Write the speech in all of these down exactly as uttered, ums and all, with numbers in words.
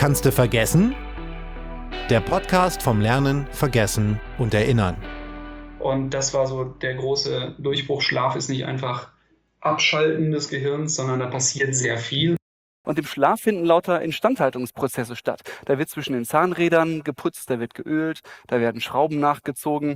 Kannst du vergessen? Der Podcast vom Lernen, Vergessen und Erinnern. Und das war so der große Durchbruch. Schlaf ist nicht einfach Abschalten des Gehirns, sondern da passiert sehr viel. Und im Schlaf finden lauter Instandhaltungsprozesse statt. Da wird zwischen den Zahnrädern geputzt, da wird geölt, da werden Schrauben nachgezogen.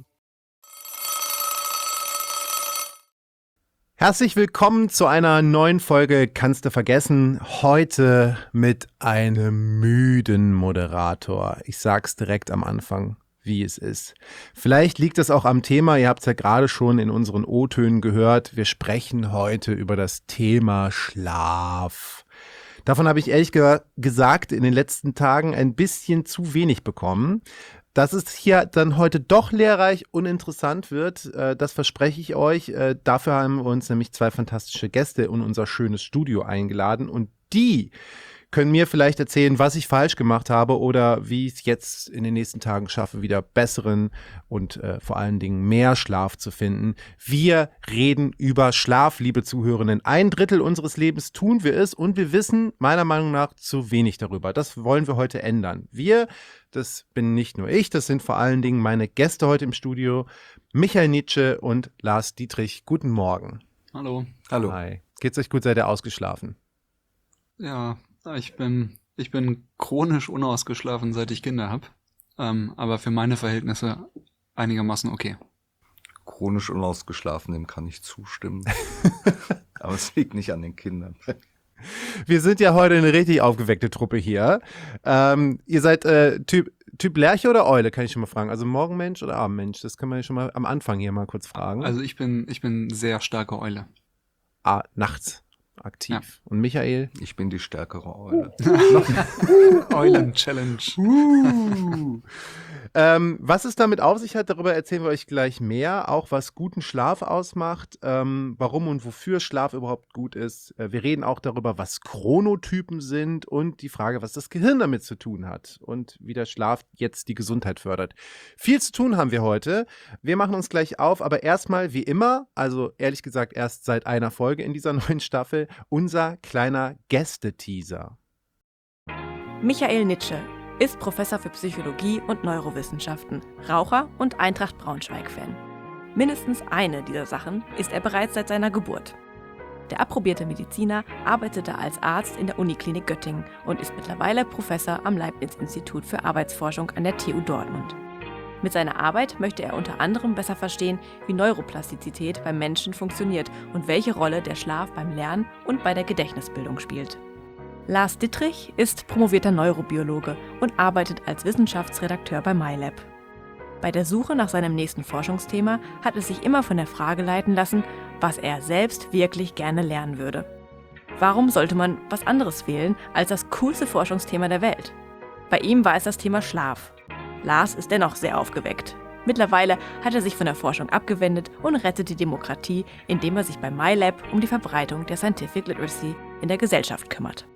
Herzlich willkommen zu einer neuen Folge Kannst du vergessen? Heute mit einem müden Moderator. Ich sag's direkt am Anfang, wie es ist. Vielleicht liegt es auch am Thema, ihr habt es ja gerade schon in unseren O-Tönen gehört. Wir sprechen heute über das Thema Schlaf. Davon habe ich ehrlich ge- gesagt in den letzten Tagen ein bisschen zu wenig bekommen. Dass es hier dann heute doch lehrreich und interessant wird, äh, das verspreche ich euch. Äh, dafür haben wir uns nämlich zwei fantastische Gäste in unser schönes Studio eingeladen und die können mir vielleicht erzählen, was ich falsch gemacht habe oder wie ich es jetzt in den nächsten Tagen schaffe, wieder besseren und äh, vor allen Dingen mehr Schlaf zu finden. Wir reden über Schlaf, liebe Zuhörenden. Ein Drittel unseres Lebens tun wir es und wir wissen meiner Meinung nach zu wenig darüber. Das wollen wir heute ändern. Wir, das bin nicht nur ich, das sind vor allen Dingen meine Gäste heute im Studio, Michael Nitsche und Lars Dietrich. Guten Morgen. Hallo. Hallo. Hi. Geht's euch gut? Seid ihr ausgeschlafen? Ja, ich bin, ich bin chronisch unausgeschlafen, seit ich Kinder habe. Ähm, aber für meine Verhältnisse einigermaßen okay. Chronisch unausgeschlafen, dem kann ich zustimmen. Aber es liegt nicht an den Kindern. Wir sind ja heute eine richtig aufgeweckte Truppe hier. Ähm, ihr seid äh, Typ, typ Lerche oder Eule, kann ich schon mal fragen. Also Morgenmensch oder Abendmensch? Das können wir schon mal am Anfang hier mal kurz fragen. Also ich bin, ich bin sehr starke Eule. Ah, nachts aktiv. Ja. Und Michael? Ich bin die stärkere Eule. Eulen-Challenge. Uh. ähm, was es damit auf sich hat, darüber erzählen wir euch gleich mehr. Auch was guten Schlaf ausmacht, ähm, warum und wofür Schlaf überhaupt gut ist. Äh, wir reden auch darüber, was Chronotypen sind und die Frage, was das Gehirn damit zu tun hat und wie der Schlaf jetzt die Gesundheit fördert. Viel zu tun haben wir heute. Wir machen uns gleich auf, aber erstmal wie immer, also ehrlich gesagt erst seit einer Folge in dieser neuen Staffel, unser kleiner Gäste-Teaser. Michael Nitsche ist Professor für Psychologie und Neurowissenschaften, Raucher und Eintracht Braunschweig-Fan. Mindestens eine dieser Sachen ist er bereits seit seiner Geburt. Der approbierte Mediziner arbeitete als Arzt in der Uniklinik Göttingen und ist mittlerweile Professor am Leibniz-Institut für Arbeitsforschung an der T U Dortmund. Mit seiner Arbeit möchte er unter anderem besser verstehen, wie Neuroplastizität beim Menschen funktioniert und welche Rolle der Schlaf beim Lernen und bei der Gedächtnisbildung spielt. Lars Dietrich ist promovierter Neurobiologe und arbeitet als Wissenschaftsredakteur bei MyLab. Bei der Suche nach seinem nächsten Forschungsthema hat es sich immer von der Frage leiten lassen, was er selbst wirklich gerne lernen würde. Warum sollte man was anderes wählen als das coolste Forschungsthema der Welt? Bei ihm war es das Thema Schlaf. Lars ist dennoch sehr aufgeweckt. Mittlerweile hat er sich von der Forschung abgewendet und rettet die Demokratie, indem er sich bei MyLab um die Verbreitung der Scientific Literacy in der Gesellschaft kümmert.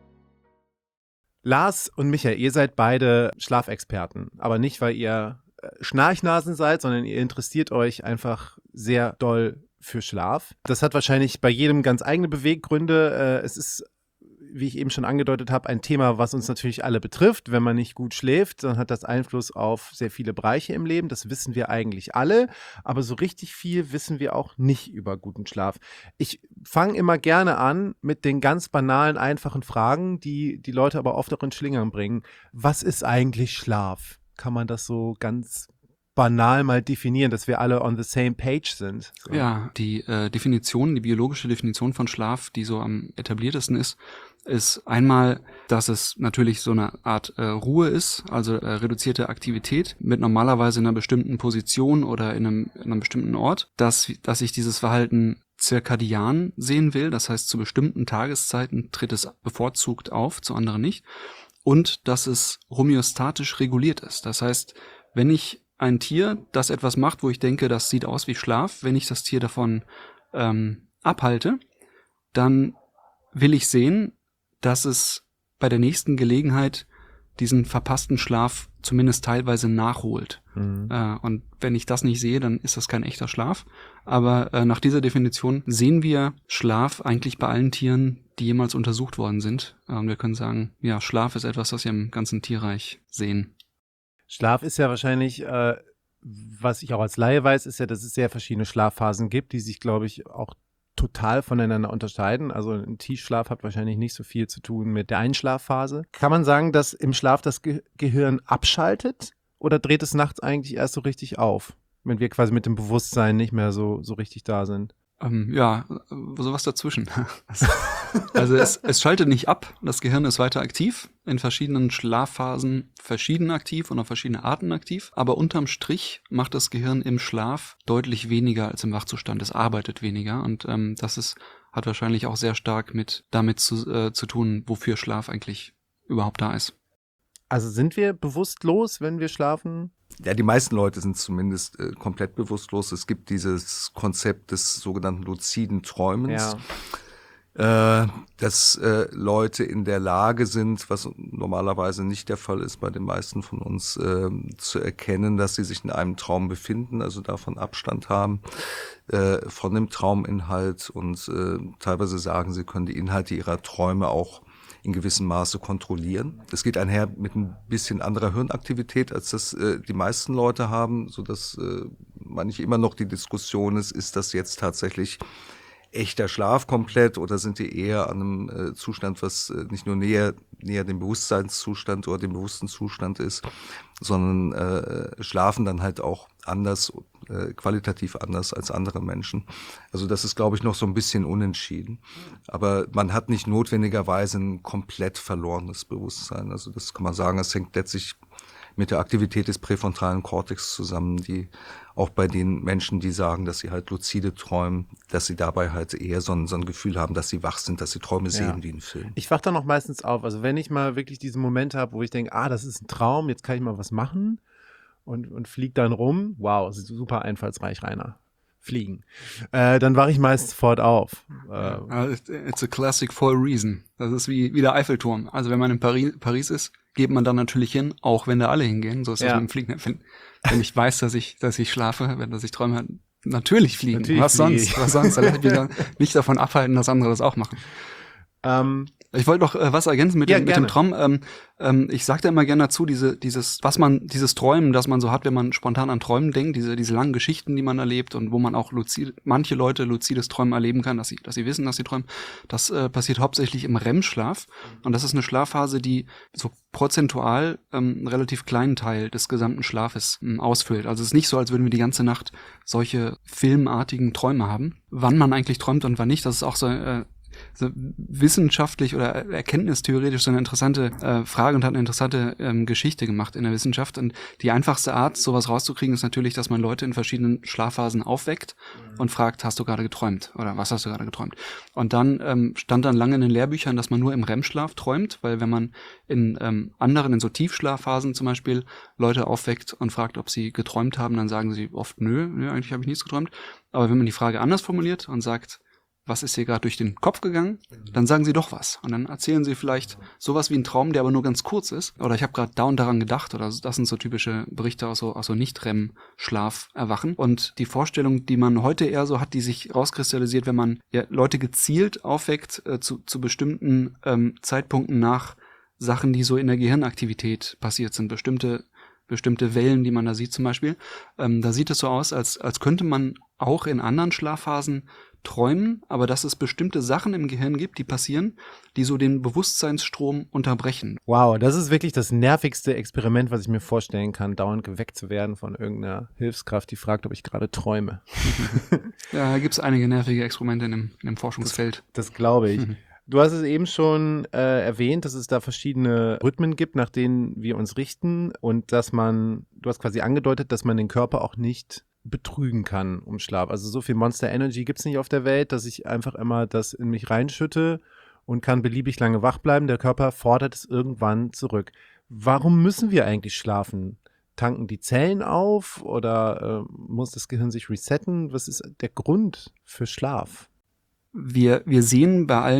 Lars und Michael, ihr seid beide Schlafexperten, aber nicht, weil ihr Schnarchnasen seid, sondern ihr interessiert euch einfach sehr doll für Schlaf. Das hat wahrscheinlich bei jedem ganz eigene Beweggründe. Es ist, wie ich eben schon angedeutet habe, ein Thema, was uns natürlich alle betrifft. Wenn man nicht gut schläft, dann hat das Einfluss auf sehr viele Bereiche im Leben. Das wissen wir eigentlich alle, aber so richtig viel wissen wir auch nicht über guten Schlaf. Ich fange immer gerne an mit den ganz banalen, einfachen Fragen, die die Leute aber oft auch in Schlingern bringen. Was ist eigentlich Schlaf? Kann man das so ganz banal mal definieren, dass wir alle on the same page sind? So. Ja, die äh, Definition, die biologische Definition von Schlaf, die so am etabliertesten ist, ist einmal, dass es natürlich so eine Art äh, Ruhe ist, also äh, reduzierte Aktivität mit normalerweise in einer bestimmten Position oder in einem, in einem bestimmten Ort, dass, dass ich dieses Verhalten zirkadian sehen will, das heißt zu bestimmten Tageszeiten tritt es bevorzugt auf, zu anderen nicht, und dass es homöostatisch reguliert ist. Das heißt, wenn ich ein Tier, das etwas macht, wo ich denke, das sieht aus wie Schlaf, wenn ich das Tier davon ähm, abhalte, dann will ich sehen, dass es bei der nächsten Gelegenheit diesen verpassten Schlaf zumindest teilweise nachholt. Mhm. Äh, und wenn ich das nicht sehe, dann ist das kein echter Schlaf. Aber äh, nach dieser Definition sehen wir Schlaf eigentlich bei allen Tieren die jemals untersucht worden sind. Und wir können sagen, ja, Schlaf ist etwas, was wir im ganzen Tierreich sehen. Schlaf ist ja wahrscheinlich, äh, was ich auch als Laie weiß, ist ja, dass es sehr verschiedene Schlafphasen gibt, die sich, glaube ich, auch total voneinander unterscheiden. Also ein Tiefschlaf hat wahrscheinlich nicht so viel zu tun mit der Einschlafphase. Kann man sagen, dass im Schlaf das Ge- Gehirn abschaltet oder dreht es nachts eigentlich erst so richtig auf, wenn wir quasi mit dem Bewusstsein nicht mehr so, so richtig da sind? Ähm, ja, sowas dazwischen. Also es, es schaltet nicht ab, das Gehirn ist weiter aktiv, in verschiedenen Schlafphasen verschieden aktiv und auf verschiedene Arten aktiv, aber unterm Strich macht das Gehirn im Schlaf deutlich weniger als im Wachzustand, es arbeitet weniger und ähm, das ist, hat wahrscheinlich auch sehr stark mit damit zu, äh, zu tun, wofür Schlaf eigentlich überhaupt da ist. Also sind wir bewusstlos, wenn wir schlafen? Ja, die meisten Leute sind zumindest äh, komplett bewusstlos. Es gibt dieses Konzept des sogenannten luziden Träumens, ja. äh, dass äh, Leute in der Lage sind, was normalerweise nicht der Fall ist bei den meisten von uns, äh, zu erkennen, dass sie sich in einem Traum befinden, also davon Abstand haben äh, von dem Trauminhalt und äh, teilweise sagen, sie können die Inhalte ihrer Träume auch in gewissem Maße kontrollieren. Es geht einher mit ein bisschen anderer Hirnaktivität, als das äh, die meisten Leute haben, sodass äh, manchmal immer noch die Diskussion ist, ist das jetzt tatsächlich echter Schlaf komplett oder sind die eher an einem äh, Zustand, was äh, nicht nur näher, näher dem Bewusstseinszustand oder dem bewussten Zustand ist, sondern äh, schlafen dann halt auch anders, äh, qualitativ anders als andere Menschen. Also das ist, glaube ich, noch so ein bisschen unentschieden. Aber man hat nicht notwendigerweise ein komplett verlorenes Bewusstsein. Also das kann man sagen, es hängt letztlich mit der Aktivität des präfrontalen Kortex zusammen, die auch bei den Menschen, die sagen, dass sie halt luzide träumen, dass sie dabei halt eher so ein, so ein Gefühl haben, dass sie wach sind, dass sie Träume sehen Ja. wie ein Film. Ich wache dann auch meistens auf. Also wenn ich mal wirklich diesen Moment habe, wo ich denke, ah, das ist ein Traum, jetzt kann ich mal was machen und, und fliege dann rum. Wow, das ist super einfallsreich, Rainer. Fliegen. Äh, dann wache ich meist sofort auf. Äh, Uh, it's a classic for a reason. Das ist wie, wie der Eiffelturm. Also wenn man in Paris, Paris ist, geht man dann natürlich hin, auch wenn da alle hingehen. So ist das Ja. mit dem Fliegen. Wenn, wenn ich weiß, dass ich, dass ich schlafe, wenn dass ich träume, natürlich fliegen. Natürlich was fliege sonst? ich. Was sonst? Da lässt mich dann nicht davon abhalten, dass andere das auch machen. ähm, Ich wollte noch äh, was ergänzen mit, Ja, dem, mit gerne. dem Traum. Ähm, ähm, ich sage da immer gerne dazu, diese, dieses, was man, dieses Träumen, das man so hat, wenn man spontan an Träumen denkt, diese, diese langen Geschichten, die man erlebt und wo man auch luzid, manche Leute luzides Träumen erleben kann, dass sie, dass sie wissen, dass sie träumen. Das äh, passiert hauptsächlich im R E M-Schlaf und das ist eine Schlafphase, die so prozentual ähm, einen relativ kleinen Teil des gesamten Schlafes ähm, ausfüllt. Also es ist nicht so, als würden wir die ganze Nacht solche filmartigen Träume haben. Wann man eigentlich träumt und wann nicht, das ist auch so äh, so wissenschaftlich oder erkenntnistheoretisch so eine interessante äh, Frage und hat eine interessante ähm, Geschichte gemacht in der Wissenschaft. Und die einfachste Art, sowas rauszukriegen, ist natürlich, dass man Leute in verschiedenen Schlafphasen aufweckt mhm. und fragt, hast du gerade geträumt? Oder was hast du gerade geträumt? Und dann ähm, stand dann lange in den Lehrbüchern, dass man nur im R E M-Schlaf träumt, weil wenn man in ähm, anderen, in so Tiefschlafphasen zum Beispiel, Leute aufweckt und fragt, ob sie geträumt haben, dann sagen sie oft, nö, nö eigentlich habe ich nichts geträumt. Aber wenn man die Frage anders formuliert und sagt, was ist hier gerade durch den Kopf gegangen, dann sagen sie doch was. Und dann erzählen sie vielleicht sowas wie einen Traum, der aber nur ganz kurz ist. Oder ich habe gerade da und daran gedacht. Oder das sind so typische Berichte aus so, aus so Nicht-R E M-Schlaf erwachen. Und die Vorstellung, die man heute eher so hat, die sich rauskristallisiert, wenn man ja, Leute gezielt aufweckt äh, zu, zu bestimmten ähm, Zeitpunkten nach Sachen, die so in der Gehirnaktivität passiert sind. Bestimmte bestimmte Wellen, die man da sieht zum Beispiel. Ähm, da sieht es so aus, als, als könnte man auch in anderen Schlafphasen träumen, aber dass es bestimmte Sachen im Gehirn gibt, die passieren, die so den Bewusstseinsstrom unterbrechen. Wow, das ist wirklich das nervigste Experiment, was ich mir vorstellen kann, dauernd geweckt zu werden von irgendeiner Hilfskraft, die fragt, ob ich gerade träume. Ja, da gibt es einige nervige Experimente in dem, in dem Forschungsfeld. Das, das glaube ich. Mhm. Du hast es eben schon äh, erwähnt, dass es da verschiedene Rhythmen gibt, nach denen wir uns richten und dass man, du hast quasi angedeutet, dass man den Körper auch nicht betrügen kann um Schlaf. Also so viel Monster Energy gibt es nicht auf der Welt, dass ich einfach immer das in mich reinschütte und kann beliebig lange wach bleiben. Der Körper fordert es irgendwann zurück. Warum müssen wir eigentlich schlafen? Tanken die Zellen auf oder äh, muss das Gehirn sich resetten? Was ist der Grund für Schlaf? Wir, wir sehen bei allen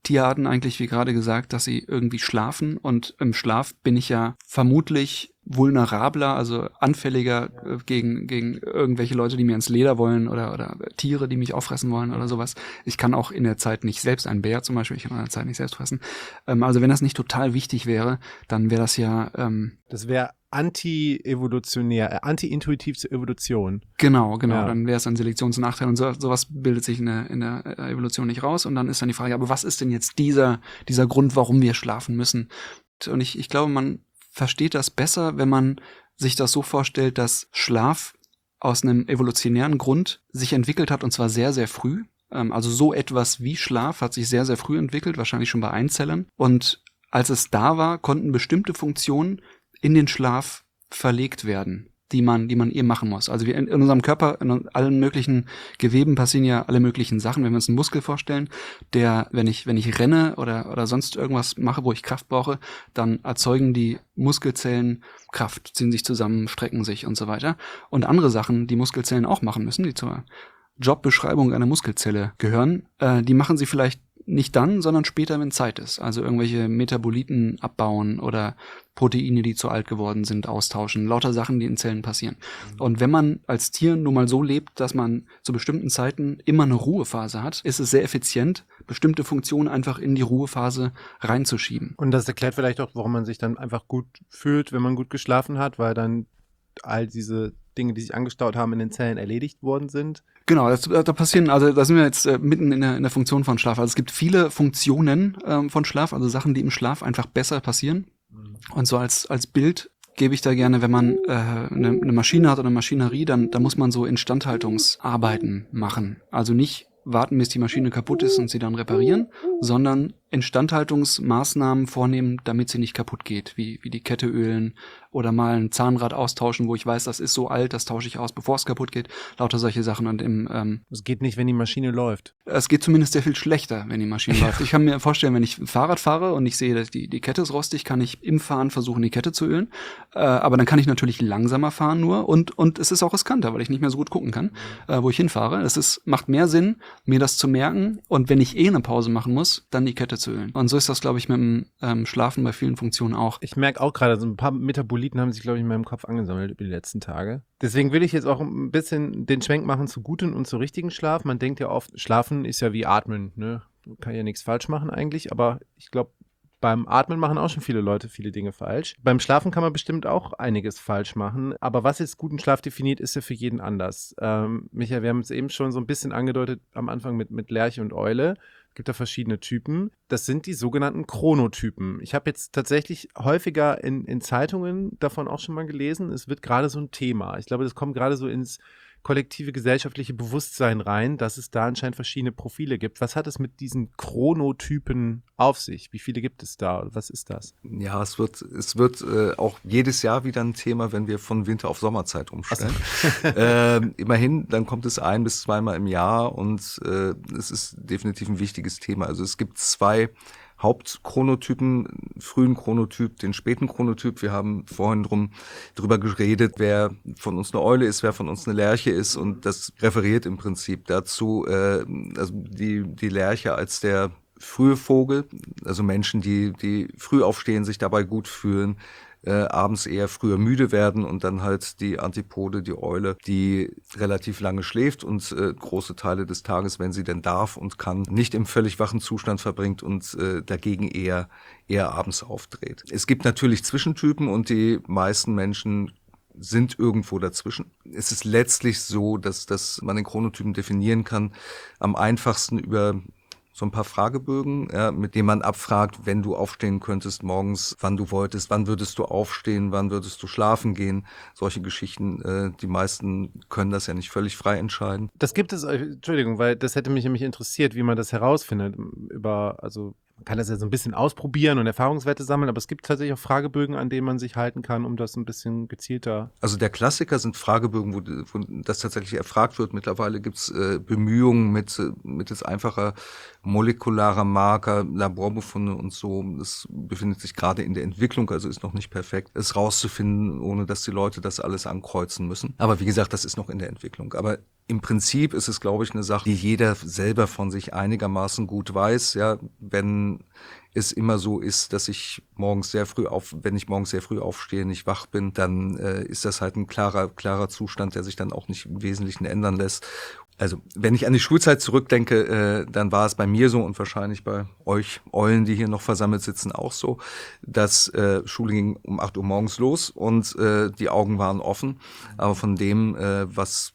Tierarten eigentlich, wie gerade gesagt, dass sie irgendwie schlafen und im Schlaf bin ich ja vermutlich vulnerabler, also anfälliger äh, gegen gegen irgendwelche Leute, die mir ins Leder wollen oder oder Tiere, die mich auffressen wollen oder sowas. Ich kann auch in der Zeit nicht selbst, ein Bär zum Beispiel, ich kann in der Zeit nicht selbst fressen. Ähm, also wenn das nicht total wichtig wäre, dann wäre das ja ähm, das wäre anti-evolutionär, äh, anti-intuitiv zur Evolution. Genau, genau. Ja. Dann wäre es ein Selektionsnachteil und so, sowas bildet sich in der, in der Evolution nicht raus. Und dann ist dann die Frage, aber was ist denn jetzt dieser dieser Grund, warum wir schlafen müssen? Und ich ich glaube, man versteht das besser, wenn man sich das so vorstellt, dass Schlaf aus einem evolutionären Grund sich entwickelt hat, und zwar sehr, sehr früh. Ähm, also so etwas wie Schlaf hat sich sehr, sehr früh entwickelt, wahrscheinlich schon bei Einzellern. Und als es da war, konnten bestimmte Funktionen in den Schlaf verlegt werden, die man, die man eben machen muss. Also wir in, in unserem Körper, in allen möglichen Geweben passieren ja alle möglichen Sachen. Wenn wir uns einen Muskel vorstellen, der, wenn ich, wenn ich renne oder, oder sonst irgendwas mache, wo ich Kraft brauche, dann erzeugen die Muskelzellen Kraft, ziehen sich zusammen, strecken sich und so weiter. Und andere Sachen, die Muskelzellen auch machen müssen, die zur Jobbeschreibung einer Muskelzelle gehören, äh, die machen sie vielleicht nicht dann, sondern später, wenn Zeit ist. Also irgendwelche Metaboliten abbauen oder Proteine, die zu alt geworden sind, austauschen. Lauter Sachen, die in Zellen passieren. Mhm. Und wenn man als Tier nun mal so lebt, dass man zu bestimmten Zeiten immer eine Ruhephase hat, ist es sehr effizient, bestimmte Funktionen einfach in die Ruhephase reinzuschieben. Und das erklärt vielleicht auch, warum man sich dann einfach gut fühlt, wenn man gut geschlafen hat, weil dann all diese Dinge, die sich angestaut haben, in den Zellen erledigt worden sind. Genau, das, da passieren, also da sind wir jetzt äh, mitten in der, in der Funktion von Schlaf. Also es gibt viele Funktionen ähm, von Schlaf, also Sachen, die im Schlaf einfach besser passieren. Mhm. Und so als als Bild gebe ich da gerne, wenn man äh, eine, eine Maschine hat oder eine Maschinerie, dann da muss man so Instandhaltungsarbeiten machen. Also nicht warten, bis die Maschine kaputt ist und sie dann reparieren, sondern Instandhaltungsmaßnahmen vornehmen, damit sie nicht kaputt geht, wie wie die Kette ölen oder mal ein Zahnrad austauschen, wo ich weiß, das ist so alt, das tausche ich aus, bevor es kaputt geht. Lauter solche Sachen. Und im ähm, es geht nicht, wenn die Maschine läuft. Es geht zumindest sehr viel schlechter, wenn die Maschine läuft. Ich kann mir vorstellen, wenn ich Fahrrad fahre und ich sehe, dass die die Kette ist rostig, kann ich im Fahren versuchen, die Kette zu ölen. Äh, aber dann kann ich natürlich langsamer fahren nur und und es ist auch riskanter, weil ich nicht mehr so gut gucken kann, äh, wo ich hinfahre. Es ist macht mehr Sinn, mir das zu merken und wenn ich eh eine Pause machen muss, dann die Kette zu ölen. Und so ist das, glaube ich, mit dem ähm, Schlafen bei vielen Funktionen auch. Ich merke auch gerade, so ein paar Metaboliten haben sich, glaube ich, in meinem Kopf angesammelt über die letzten Tage. Deswegen will ich jetzt auch ein bisschen den Schwenk machen zu guten und zu richtigen Schlaf. Man denkt ja oft, Schlafen ist ja wie Atmen, ne? Man kann ja nichts falsch machen eigentlich, aber ich glaube, beim Atmen machen auch schon viele Leute viele Dinge falsch. Beim Schlafen kann man bestimmt auch einiges falsch machen. Aber was jetzt guten Schlaf definiert, ist ja für jeden anders. Ähm, Michael, wir haben es eben schon so ein bisschen angedeutet am Anfang mit, mit Lerche und Eule. Es gibt da verschiedene Typen. Das sind die sogenannten Chronotypen. Ich habe jetzt tatsächlich häufiger in, in Zeitungen davon auch schon mal gelesen. Es wird gerade so ein Thema. Ich glaube, das kommt gerade so ins kollektive gesellschaftliche Bewusstsein rein, dass es da anscheinend verschiedene Profile gibt. Was hat es mit diesen Chronotypen auf sich? Wie viele gibt es da? Was ist das? Ja, es wird, es wird äh, auch jedes Jahr wieder ein Thema, wenn wir von Winter auf Sommerzeit umstellen. So. äh, immerhin, dann kommt es ein bis zweimal im Jahr und äh, es ist definitiv ein wichtiges Thema. Also es gibt zwei Hauptchronotypen, frühen Chronotyp, den späten Chronotyp. Wir haben vorhin drum, drüber geredet, wer von uns eine Eule ist, wer von uns eine Lerche ist und das referiert im Prinzip dazu, äh, also die, die Lerche als der frühe Vogel, also Menschen, die, die früh aufstehen, sich dabei gut fühlen, Äh, abends eher früher müde werden und dann halt die Antipode, die Eule, die relativ lange schläft und äh, große Teile des Tages, wenn sie denn darf und kann, nicht im völlig wachen Zustand verbringt und äh, dagegen eher, eher abends aufdreht. Es gibt natürlich Zwischentypen und die meisten Menschen sind irgendwo dazwischen. Es ist letztlich so, dass, dass man den Chronotypen definieren kann, am einfachsten über so ein paar Fragebögen, ja, mit denen man abfragt, wenn du aufstehen könntest morgens, wann du wolltest, wann würdest du aufstehen, wann würdest du schlafen gehen. Solche Geschichten, äh, die meisten können das ja nicht völlig frei entscheiden. Das gibt es, Entschuldigung, weil das hätte mich nämlich interessiert, wie man das herausfindet. Über, also man kann das ja so ein bisschen ausprobieren und Erfahrungswerte sammeln, aber es gibt tatsächlich auch Fragebögen, an denen man sich halten kann, um das ein bisschen gezielter. Also der Klassiker sind Fragebögen, wo, wo das tatsächlich erfragt wird. Mittlerweile gibt es äh, Bemühungen mit mittels einfacher molekularer Marker, Laborbefunde und so. Das befindet sich gerade in der Entwicklung, also ist noch nicht perfekt, es rauszufinden, ohne dass die Leute das alles ankreuzen müssen. Aber wie gesagt, das ist noch in der Entwicklung. Aber Im Prinzip ist es, glaube ich, eine Sache, die jeder selber von sich einigermaßen gut weiß. Ja, wenn es immer so ist, dass ich morgens sehr früh auf, wenn ich morgens sehr früh aufstehe, nicht wach bin, dann äh, ist das halt ein klarer, klarer Zustand, der sich dann auch nicht im Wesentlichen ändern lässt. Also, wenn ich an die Schulzeit zurückdenke, äh, dann war es bei mir so und wahrscheinlich bei euch Eulen, die hier noch versammelt sitzen, auch so, dass äh, Schule ging um acht Uhr morgens los und äh, die Augen waren offen. Aber von dem, äh, was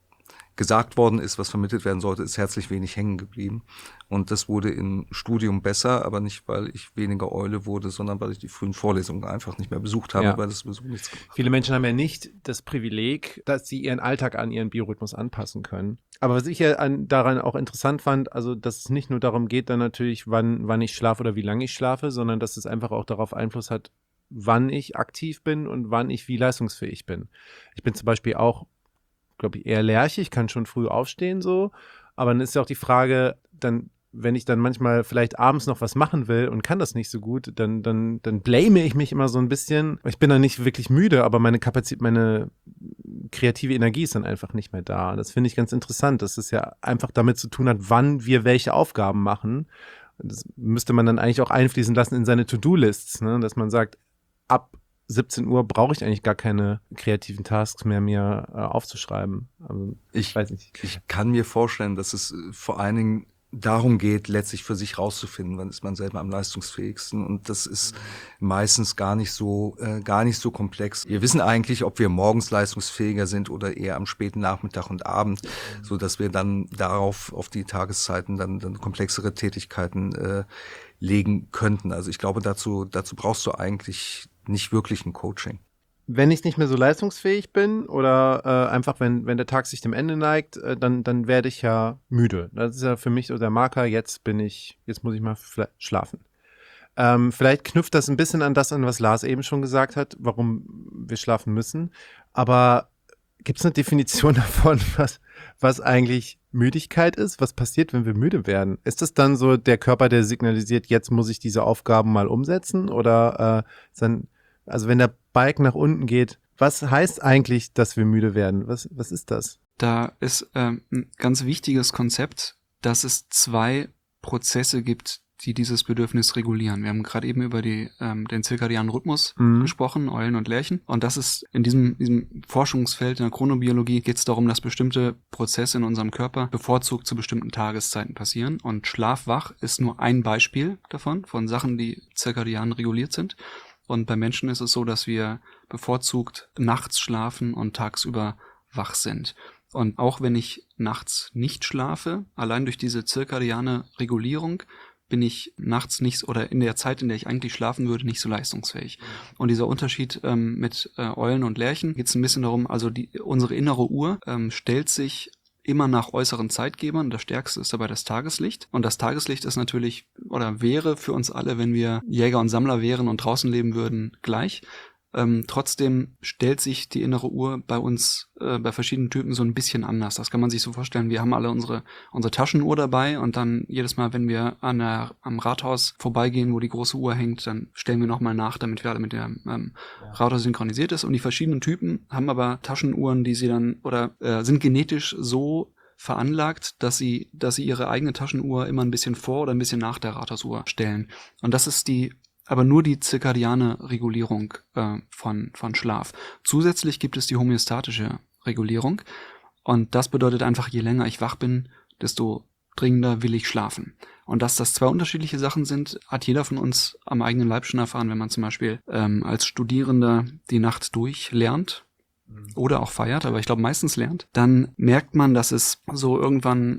gesagt worden ist, was vermittelt werden sollte, ist herzlich wenig hängen geblieben. Und das wurde im Studium besser, aber nicht, weil ich weniger Eule wurde, sondern weil ich die frühen Vorlesungen einfach nicht mehr besucht habe, ja. weil das sowieso nichts gemacht hat. Viele Menschen haben ja nicht das Privileg, dass sie ihren Alltag an ihren Biorhythmus anpassen können. Aber was ich ja an, daran auch interessant fand, also dass es nicht nur darum geht, dann natürlich, wann, wann ich schlafe oder wie lange ich schlafe, sondern dass es einfach auch darauf Einfluss hat, wann ich aktiv bin und wann ich wie leistungsfähig bin. Ich bin zum Beispiel auch, glaube ich, eher lerchig, ich kann schon früh aufstehen so, aber dann ist ja auch die Frage, dann, wenn ich dann manchmal vielleicht abends noch was machen will und kann das nicht so gut, dann, dann, dann blame ich mich immer so ein bisschen. Ich bin dann nicht wirklich müde, aber meine Kapazität, meine kreative Energie ist dann einfach nicht mehr da. Und das finde ich ganz interessant, dass es ja einfach damit zu tun hat, wann wir welche Aufgaben machen. Und das müsste man dann eigentlich auch einfließen lassen in seine To-Do-Lists, ne? Dass man sagt, ab siebzehn Uhr brauche ich eigentlich gar keine kreativen Tasks mehr, mir äh, aufzuschreiben. Also, ich, ich weiß nicht. Ich kann mir vorstellen, dass es vor allen Dingen darum geht, letztlich für sich rauszufinden, wann ist man selber am leistungsfähigsten. Und das ist meistens gar nicht so, äh, gar nicht so komplex. Wir wissen eigentlich, ob wir morgens leistungsfähiger sind oder eher am späten Nachmittag und Abend, so dass wir dann darauf, auf die Tageszeiten dann, dann komplexere Tätigkeiten äh, legen könnten. Also ich glaube, dazu, dazu brauchst du eigentlich nicht wirklich ein Coaching. Wenn ich nicht mehr so leistungsfähig bin oder äh, einfach, wenn, wenn der Tag sich dem Ende neigt, äh, dann, dann werde ich ja müde. Das ist ja für mich so der Marker, jetzt bin ich, jetzt muss ich mal fla- schlafen. Ähm, vielleicht knüpft das ein bisschen an das an, was Lars eben schon gesagt hat, warum wir schlafen müssen. Aber gibt es eine Definition davon, was, was eigentlich Müdigkeit ist? Was passiert, wenn wir müde werden? Ist das dann so der Körper, der signalisiert, jetzt muss ich diese Aufgaben mal umsetzen? Oder äh, ist dann, also wenn der Balken nach unten geht, was heißt eigentlich, dass wir müde werden? Was, was ist das? Da ist ähm, ein ganz wichtiges Konzept, dass es zwei Prozesse gibt, die dieses Bedürfnis regulieren. Wir haben gerade eben über die, ähm, den zirkadianen Rhythmus mhm. gesprochen, Eulen und Lerchen. Und das ist in diesem, diesem Forschungsfeld in der Chronobiologie geht es darum, dass bestimmte Prozesse in unserem Körper bevorzugt zu bestimmten Tageszeiten passieren. Und Schlaf-Wach ist nur ein Beispiel davon, von Sachen, die zirkadian reguliert sind. Und bei Menschen ist es so, dass wir bevorzugt nachts schlafen und tagsüber wach sind. Und auch wenn ich nachts nicht schlafe, allein durch diese zirkadiane Regulierung, bin ich nachts nicht oder in der Zeit, in der ich eigentlich schlafen würde, nicht so leistungsfähig. Und dieser Unterschied ähm, mit äh, Eulen und Lerchen geht es ein bisschen darum, also die, unsere innere Uhr ähm, stellt sich immer nach äußeren Zeitgebern. Das Stärkste ist dabei das Tageslicht. Und das Tageslicht ist natürlich oder wäre für uns alle, wenn wir Jäger und Sammler wären und draußen leben würden, gleich. Ähm, trotzdem stellt sich die innere Uhr bei uns, äh, bei verschiedenen Typen so ein bisschen anders. Das kann man sich so vorstellen. Wir haben alle unsere unsere Taschenuhr dabei und dann jedes Mal, wenn wir an der, am Rathaus vorbeigehen, wo die große Uhr hängt, dann stellen wir nochmal nach, damit wir alle mit dem ähm, ja. Rathaus synchronisiert ist. Und die verschiedenen Typen haben aber Taschenuhren, die sie dann oder äh, sind genetisch so veranlagt, dass sie, dass sie ihre eigene Taschenuhr immer ein bisschen vor oder ein bisschen nach der Rathausuhr stellen. Und das ist die aber nur die zirkadiane Regulierung äh, von, von Schlaf. Zusätzlich gibt es die homöostatische Regulierung und das bedeutet einfach, je länger ich wach bin, desto dringender will ich schlafen. Und dass das zwei unterschiedliche Sachen sind, hat jeder von uns am eigenen Leib schon erfahren, wenn man zum Beispiel ähm, als Studierender die Nacht durch lernt oder auch feiert, aber ich glaube meistens lernt, dann merkt man, dass es so irgendwann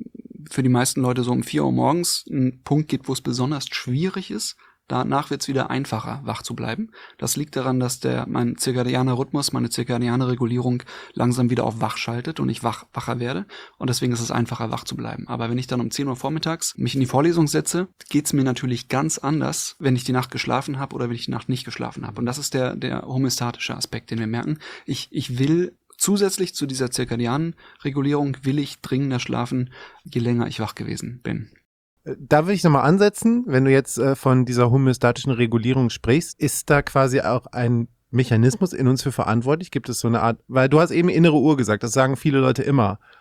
für die meisten Leute so um vier Uhr morgens einen Punkt gibt, wo es besonders schwierig ist. Danach wird es wieder einfacher, wach zu bleiben. Das liegt daran, dass der mein zirkadianer Rhythmus, meine zirkadiane Regulierung langsam wieder auf wach schaltet und ich wach, wacher werde. Und deswegen ist es einfacher, wach zu bleiben. Aber wenn ich dann um zehn Uhr vormittags mich in die Vorlesung setze, geht es mir natürlich ganz anders, wenn ich die Nacht geschlafen habe oder wenn ich die Nacht nicht geschlafen habe. Und das ist der, der homöostatische Aspekt, den wir merken. Ich, ich will zusätzlich zu dieser zirkadianen Regulierung will ich dringender schlafen, je länger ich wach gewesen bin. Da will ich nochmal ansetzen, wenn du jetzt äh, von dieser homöostatischen Regulierung sprichst, ist da quasi auch ein Mechanismus in uns für verantwortlich? Gibt es so eine Art, weil du hast eben innere Uhr gesagt, das sagen viele Leute immer,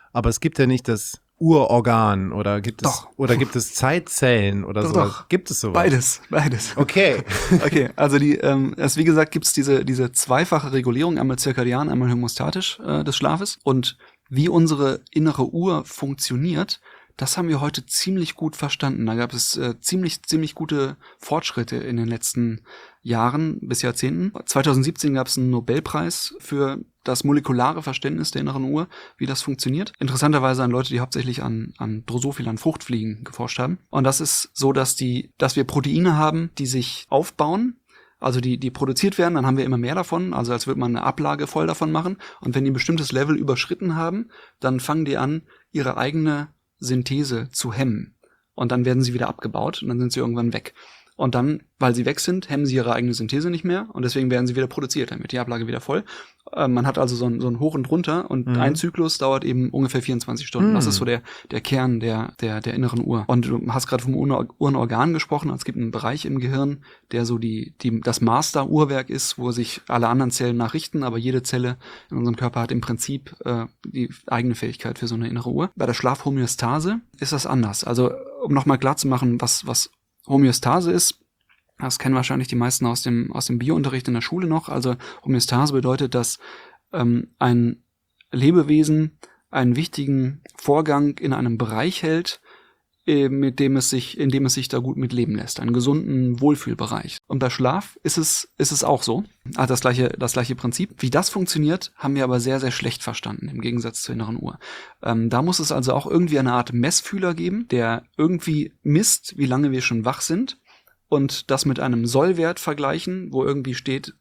aber es gibt ja nicht das Urorgan oder gibt es Doch. oder gibt es Zeitzellen oder Doch, sowas? doch. Gibt es sowas? Beides, beides. Okay. Okay, also die, ähm, es, wie gesagt, gibt's diese diese zweifache Regulierung, einmal zirkadian, einmal homöostatisch äh, des Schlafes. Und wie unsere innere Uhr funktioniert, das haben wir heute ziemlich gut verstanden. Da gab es äh, ziemlich ziemlich gute Fortschritte in den letzten Jahren bis Jahrzehnten. zwanzig siebzehn gab es einen Nobelpreis für das molekulare Verständnis der inneren Uhr, wie das funktioniert. Interessanterweise an Leute, die hauptsächlich an, an Drosophila, an Fruchtfliegen geforscht haben. Und das ist so, dass die, dass wir Proteine haben, die sich aufbauen, also die, die produziert werden, dann haben wir immer mehr davon, also als würde man eine Ablage voll davon machen. Und wenn die ein bestimmtes Level überschritten haben, dann fangen die an, ihre eigene Synthese zu hemmen. Und dann werden sie wieder abgebaut und dann sind sie irgendwann weg. Und dann, weil sie weg sind, hemmen sie ihre eigene Synthese nicht mehr und deswegen werden sie wieder produziert, dann wird die Ablage wieder voll. Äh, man hat also so ein, so ein Hoch und Runter und mhm. ein Zyklus dauert eben ungefähr vierundzwanzig Stunden. Mhm. Das ist so der, der Kern der, der, der inneren Uhr. Und du hast gerade vom Uhrenorgan gesprochen. Es gibt einen Bereich im Gehirn, der so die, die, das Master-Uhrwerk ist, wo sich alle anderen Zellen nachrichten, aber jede Zelle in unserem Körper hat im Prinzip äh, die eigene Fähigkeit für so eine innere Uhr. Bei der Schlafhomöostase ist das anders. Also, um nochmal klar zu machen, was, was Homöostase ist, das kennen wahrscheinlich die meisten aus dem aus dem Biounterricht in der Schule noch. Also Homöostase bedeutet, dass ähm, ein Lebewesen einen wichtigen Vorgang in einem Bereich hält, äh, mit dem es sich, in dem es sich da gut mit leben lässt, einen gesunden Wohlfühlbereich. Und bei Schlaf ist es ist es auch so, also das gleiche das gleiche Prinzip. Wie das funktioniert, haben wir aber sehr sehr schlecht verstanden im Gegensatz zur inneren Uhr. Ähm, da muss es also auch irgendwie eine Art Messfühler geben, der irgendwie misst, wie lange wir schon wach sind. Und das mit einem Sollwert vergleichen, wo irgendwie steht,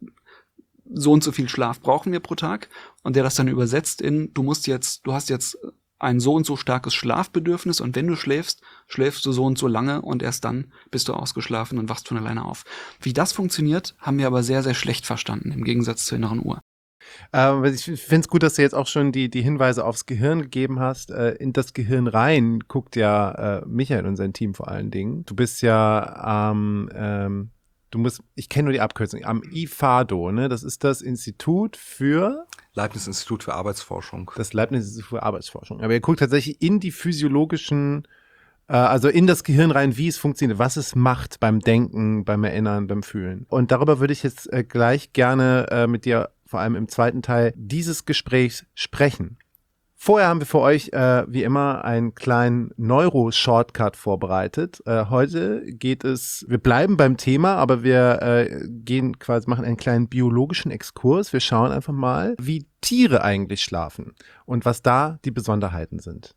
so und so viel Schlaf brauchen wir pro Tag, und der das dann übersetzt in, du musst jetzt, du hast jetzt ein so und so starkes Schlafbedürfnis und wenn du schläfst, schläfst du so und so lange und erst dann bist du ausgeschlafen und wachst von alleine auf. Wie das funktioniert, haben wir aber sehr, sehr schlecht verstanden, im Gegensatz zur inneren Uhr. Ähm, ich finde es gut, dass du jetzt auch schon die, die Hinweise aufs Gehirn gegeben hast. Äh, in das Gehirn rein guckt ja äh, Michael und sein Team vor allen Dingen. Du bist ja ähm, ähm, du musst, ich kenne nur die Abkürzung, am I F A D O, ne? Das ist das Institut für Leibniz-Institut für Arbeitsforschung. Das Leibniz-Institut für Arbeitsforschung. Aber ihr guckt tatsächlich in die physiologischen, äh, also in das Gehirn rein, wie es funktioniert, was es macht beim Denken, beim Erinnern, beim Fühlen. Und darüber würde ich jetzt äh, gleich gerne äh, mit dir vor allem im zweiten Teil dieses Gesprächs sprechen. Vorher haben wir für euch, äh, wie immer, einen kleinen Neuro-Shortcut vorbereitet. Äh, heute geht es, wir bleiben beim Thema, aber wir äh, gehen quasi, machen einen kleinen biologischen Exkurs. Wir schauen einfach mal, wie Tiere eigentlich schlafen und was da die Besonderheiten sind.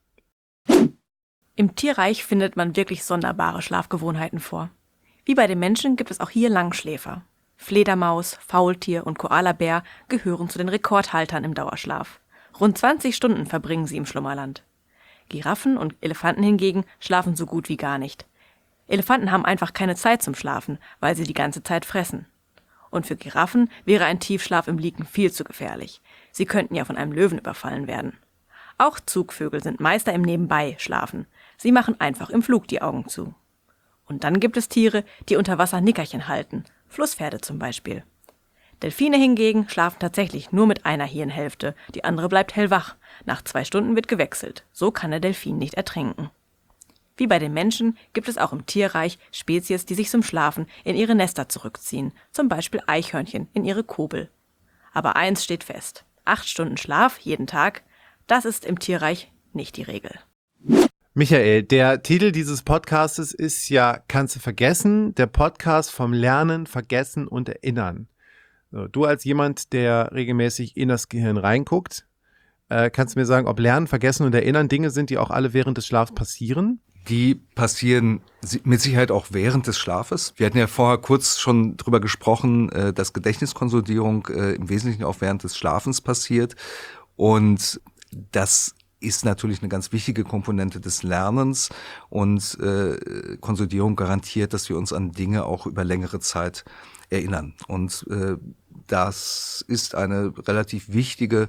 Im Tierreich findet man wirklich sonderbare Schlafgewohnheiten vor. Wie bei den Menschen gibt es auch hier Langschläfer. Fledermaus, Faultier und Koalabär gehören zu den Rekordhaltern im Dauerschlaf. Rund zwanzig Stunden verbringen sie im Schlummerland. Giraffen und Elefanten hingegen schlafen so gut wie gar nicht. Elefanten haben einfach keine Zeit zum Schlafen, weil sie die ganze Zeit fressen. Und für Giraffen wäre ein Tiefschlaf im Liegen viel zu gefährlich. Sie könnten ja von einem Löwen überfallen werden. Auch Zugvögel sind Meister im Nebenbei-Schlafen. Sie machen einfach im Flug die Augen zu. Und dann gibt es Tiere, die unter Wasser Nickerchen halten. Flusspferde zum Beispiel. Delfine hingegen schlafen tatsächlich nur mit einer Hirnhälfte, die andere bleibt hellwach. Nach zwei Stunden wird gewechselt, so kann der Delfin nicht ertrinken. Wie bei den Menschen gibt es auch im Tierreich Spezies, die sich zum Schlafen in ihre Nester zurückziehen, zum Beispiel Eichhörnchen in ihre Kobel. Aber eins steht fest, acht Stunden Schlaf jeden Tag, das ist im Tierreich nicht die Regel. Michael, der Titel dieses Podcastes ist ja Kannst du vergessen? Der Podcast vom Lernen, Vergessen und Erinnern. So, du als jemand, der regelmäßig in das Gehirn reinguckt, äh, kannst du mir sagen, ob Lernen, Vergessen und Erinnern Dinge sind, die auch alle während des Schlafs passieren? Die passieren mit Sicherheit auch während des Schlafes. Wir hatten ja vorher kurz schon drüber gesprochen, äh, dass Gedächtniskonsolidierung äh, im Wesentlichen auch während des Schlafens passiert. Und das ist natürlich eine ganz wichtige Komponente des Lernens, und äh, Konsolidierung garantiert, dass wir uns an Dinge auch über längere Zeit erinnern. Und äh, das ist eine relativ wichtige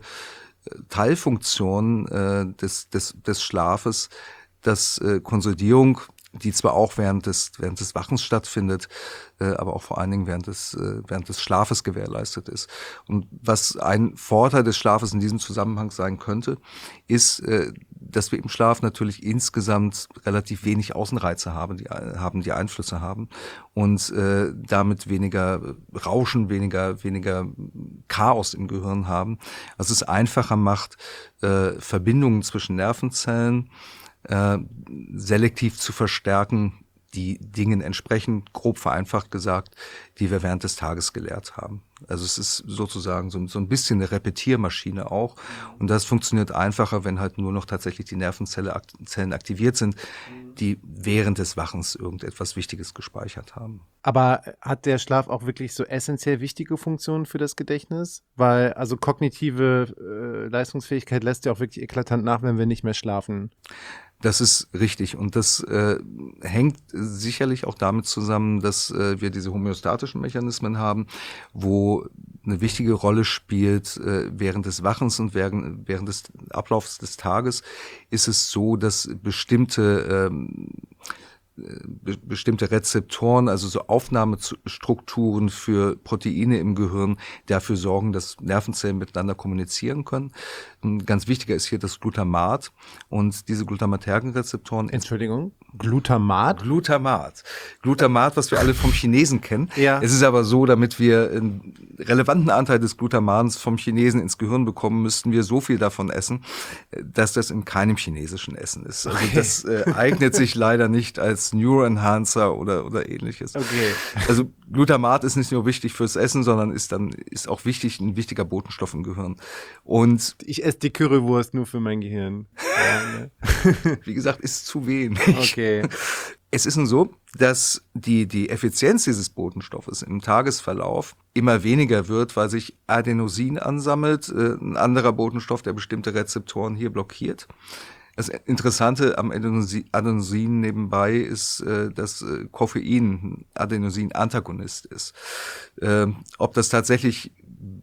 Teilfunktion äh, des, des, des Schlafes, dass äh, Konsolidierung die zwar auch während des, während des Wachens stattfindet, äh, aber auch vor allen Dingen während des, äh, während des Schlafes gewährleistet ist. Und was ein Vorteil des Schlafes in diesem Zusammenhang sein könnte, ist, äh, dass wir im Schlaf natürlich insgesamt relativ wenig Außenreize haben, die, haben, die Einflüsse haben und äh, damit weniger Rauschen, weniger, weniger Chaos im Gehirn haben, was es einfacher macht, äh, Verbindungen zwischen Nervenzellen Äh, selektiv zu verstärken, die Dingen entsprechend, grob vereinfacht gesagt, die wir während des Tages gelehrt haben. Also es ist sozusagen so, so ein bisschen eine Repetiermaschine auch. Und das funktioniert einfacher, wenn halt nur noch tatsächlich die Nervenzellen Zellen aktiviert sind, die während des Wachens irgendetwas Wichtiges gespeichert haben. Aber hat der Schlaf auch wirklich so essentiell wichtige Funktionen für das Gedächtnis? Weil also kognitive äh, Leistungsfähigkeit lässt ja auch wirklich eklatant nach, wenn wir nicht mehr schlafen. Das ist richtig und das äh, hängt sicherlich auch damit zusammen, dass äh, wir diese homöostatischen Mechanismen haben, wo eine wichtige Rolle spielt äh, während des Wachens und während, während des Ablaufs des Tages ist es so, dass bestimmte ähm, be- bestimmte Rezeptoren, also so Aufnahmestrukturen für Proteine im Gehirn dafür sorgen, dass Nervenzellen miteinander kommunizieren können. Ein ganz wichtiger ist hier das Glutamat und diese glutamatergen Rezeptoren. Entschuldigung, Glutamat? Glutamat. Glutamat, was wir alle vom Chinesen kennen. Ja. Es ist aber so, damit wir einen relevanten Anteil des Glutamats vom Chinesen ins Gehirn bekommen, müssten wir so viel davon essen, dass das in keinem chinesischen Essen ist. Also Okay. das äh, eignet sich leider nicht als Neuroenhancer oder, oder ähnliches. Okay. Also Glutamat ist nicht nur wichtig fürs Essen, sondern ist dann ist auch wichtig, ein wichtiger Botenstoff im Gehirn. Und Ich esse die Currywurst nur für mein Gehirn. Ja, ne? wie gesagt, ist zu wenig. Okay. Es ist nun so, dass die, die Effizienz dieses Botenstoffes im Tagesverlauf immer weniger wird, weil sich Adenosin ansammelt, äh, ein anderer Botenstoff, der bestimmte Rezeptoren hier blockiert. Das Interessante am Adenosin, Adenosin nebenbei ist, äh, dass äh, Koffein ein Adenosin-Antagonist ist. Äh, ob das tatsächlich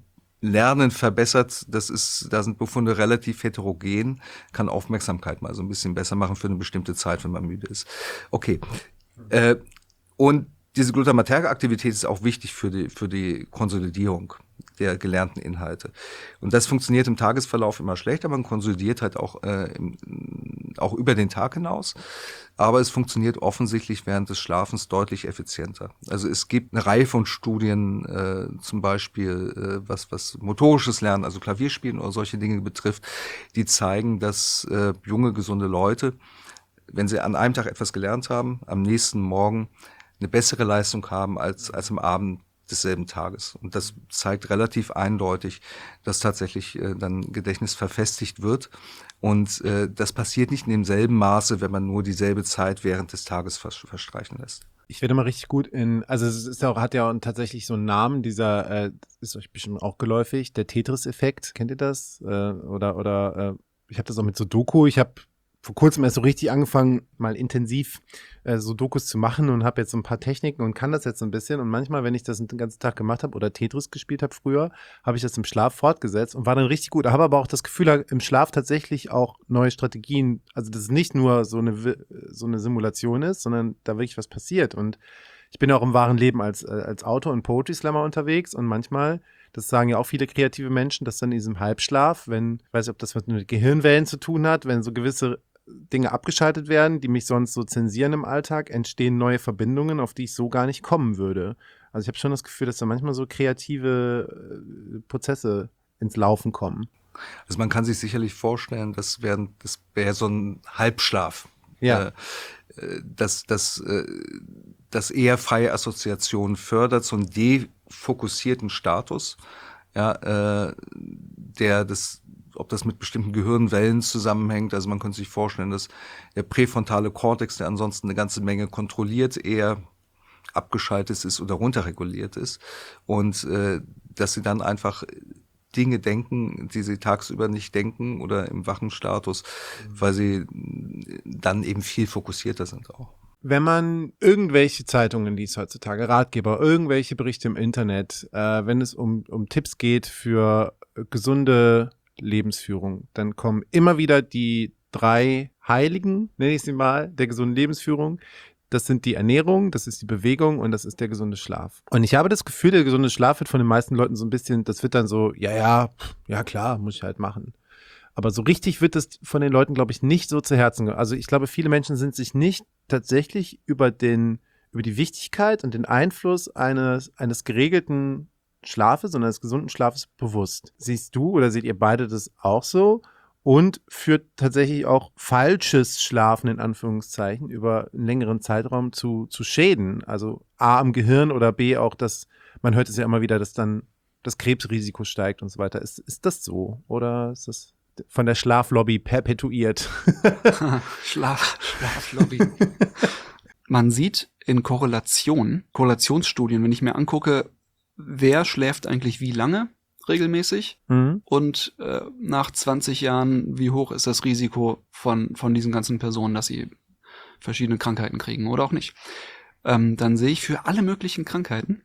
Lernen verbessert, das ist, da sind Befunde relativ heterogen, kann Aufmerksamkeit mal so ein bisschen besser machen für eine bestimmte Zeit, wenn man müde ist. Okay. Äh, und diese glutamaterge Aktivität ist auch wichtig für die, für die Konsolidierung der gelernten Inhalte. Und das funktioniert im Tagesverlauf immer schlechter, man konsolidiert halt auch, äh, im, auch über den Tag hinaus. Aber es funktioniert offensichtlich während des Schlafens deutlich effizienter. Also es gibt eine Reihe von Studien, äh, zum Beispiel äh, was, was motorisches Lernen, also Klavierspielen oder solche Dinge betrifft, die zeigen, dass äh, junge, gesunde Leute, wenn sie an einem Tag etwas gelernt haben, am nächsten Morgen eine bessere Leistung haben als, als am Abend desselben Tages. Und das zeigt relativ eindeutig, dass tatsächlich äh, dann Gedächtnis verfestigt wird. Und äh, das passiert nicht in demselben Maße, wenn man nur dieselbe Zeit während des Tages vers- verstreichen lässt. Ich werde mal richtig gut in, also es ist ja auch, hat ja auch tatsächlich so einen Namen, dieser, äh, ist euch bestimmt auch geläufig, der Tetris-Effekt. Kennt ihr das? Äh, oder, oder, äh, ich habe das auch mit Sudoku, ich habe vor kurzem erst so richtig angefangen, mal intensiv äh, so Dokus zu machen und habe jetzt so ein paar Techniken und kann das jetzt so ein bisschen. Und manchmal, wenn ich das den ganzen Tag gemacht habe oder Tetris gespielt habe früher, habe ich das im Schlaf fortgesetzt und war dann richtig gut. Habe aber auch das Gefühl, im Schlaf tatsächlich auch neue Strategien, also dass es nicht nur so eine, so eine Simulation ist, sondern da wirklich was passiert. Und ich bin auch im wahren Leben als, als Autor und Poetry Slammer unterwegs und manchmal, das sagen ja auch viele kreative Menschen, dass dann in diesem Halbschlaf, wenn, ich weiß nicht, ob das was mit Gehirnwellen zu tun hat, wenn so gewisse Dinge abgeschaltet werden, die mich sonst so zensieren im Alltag, entstehen neue Verbindungen, auf die ich so gar nicht kommen würde. Also ich habe schon das Gefühl, dass da manchmal so kreative äh, Prozesse ins Laufen kommen. Also man kann sich sicherlich vorstellen, dass während das wäre so ein Halbschlaf. Ja. Äh, dass das äh, das eher freie Assoziation fördert, so einen defokussierten Status, ja, äh, der das, ob das mit bestimmten Gehirnwellen zusammenhängt. Also man könnte sich vorstellen, dass der präfrontale Kortex, der ansonsten eine ganze Menge kontrolliert, eher abgeschaltet ist oder runterreguliert ist und äh, dass sie dann einfach Dinge denken, die sie tagsüber nicht denken oder im wachen Status, weil sie dann eben viel fokussierter sind auch. Wenn man irgendwelche Zeitungen liest heutzutage, Ratgeber, irgendwelche Berichte im Internet, äh, wenn es um, um Tipps geht für gesunde Lebensführung, dann kommen immer wieder die drei Heiligen, nenne ich sie mal, der gesunden Lebensführung. Das sind die Ernährung, das ist die Bewegung und das ist der gesunde Schlaf. Und ich habe das Gefühl, der gesunde Schlaf wird von den meisten Leuten so ein bisschen, das wird dann so, ja, ja, ja klar, muss ich halt machen. Aber so richtig wird das von den Leuten, glaube ich, nicht so zu Herzen genommen. Also ich glaube, viele Menschen sind sich nicht tatsächlich über den, über die Wichtigkeit und den Einfluss eines, eines geregelten Schlafes und eines gesunden Schlafes bewusst. Siehst du oder seht ihr beide das auch so? Und führt tatsächlich auch falsches Schlafen in Anführungszeichen über einen längeren Zeitraum zu, zu Schäden. Also A am Gehirn oder B auch, dass, man hört es ja immer wieder, dass dann das Krebsrisiko steigt und so weiter. Ist, ist das so oder ist das von der Schlaflobby perpetuiert? Schlaf, Schlaflobby. Man sieht in Korrelation, Korrelationsstudien, wenn ich mir angucke, wer schläft eigentlich wie lange regelmäßig mhm. und äh, nach zwanzig Jahren, wie hoch ist das Risiko von, von diesen ganzen Personen, dass sie verschiedene Krankheiten kriegen oder auch nicht. Ähm, dann sehe ich für alle möglichen Krankheiten,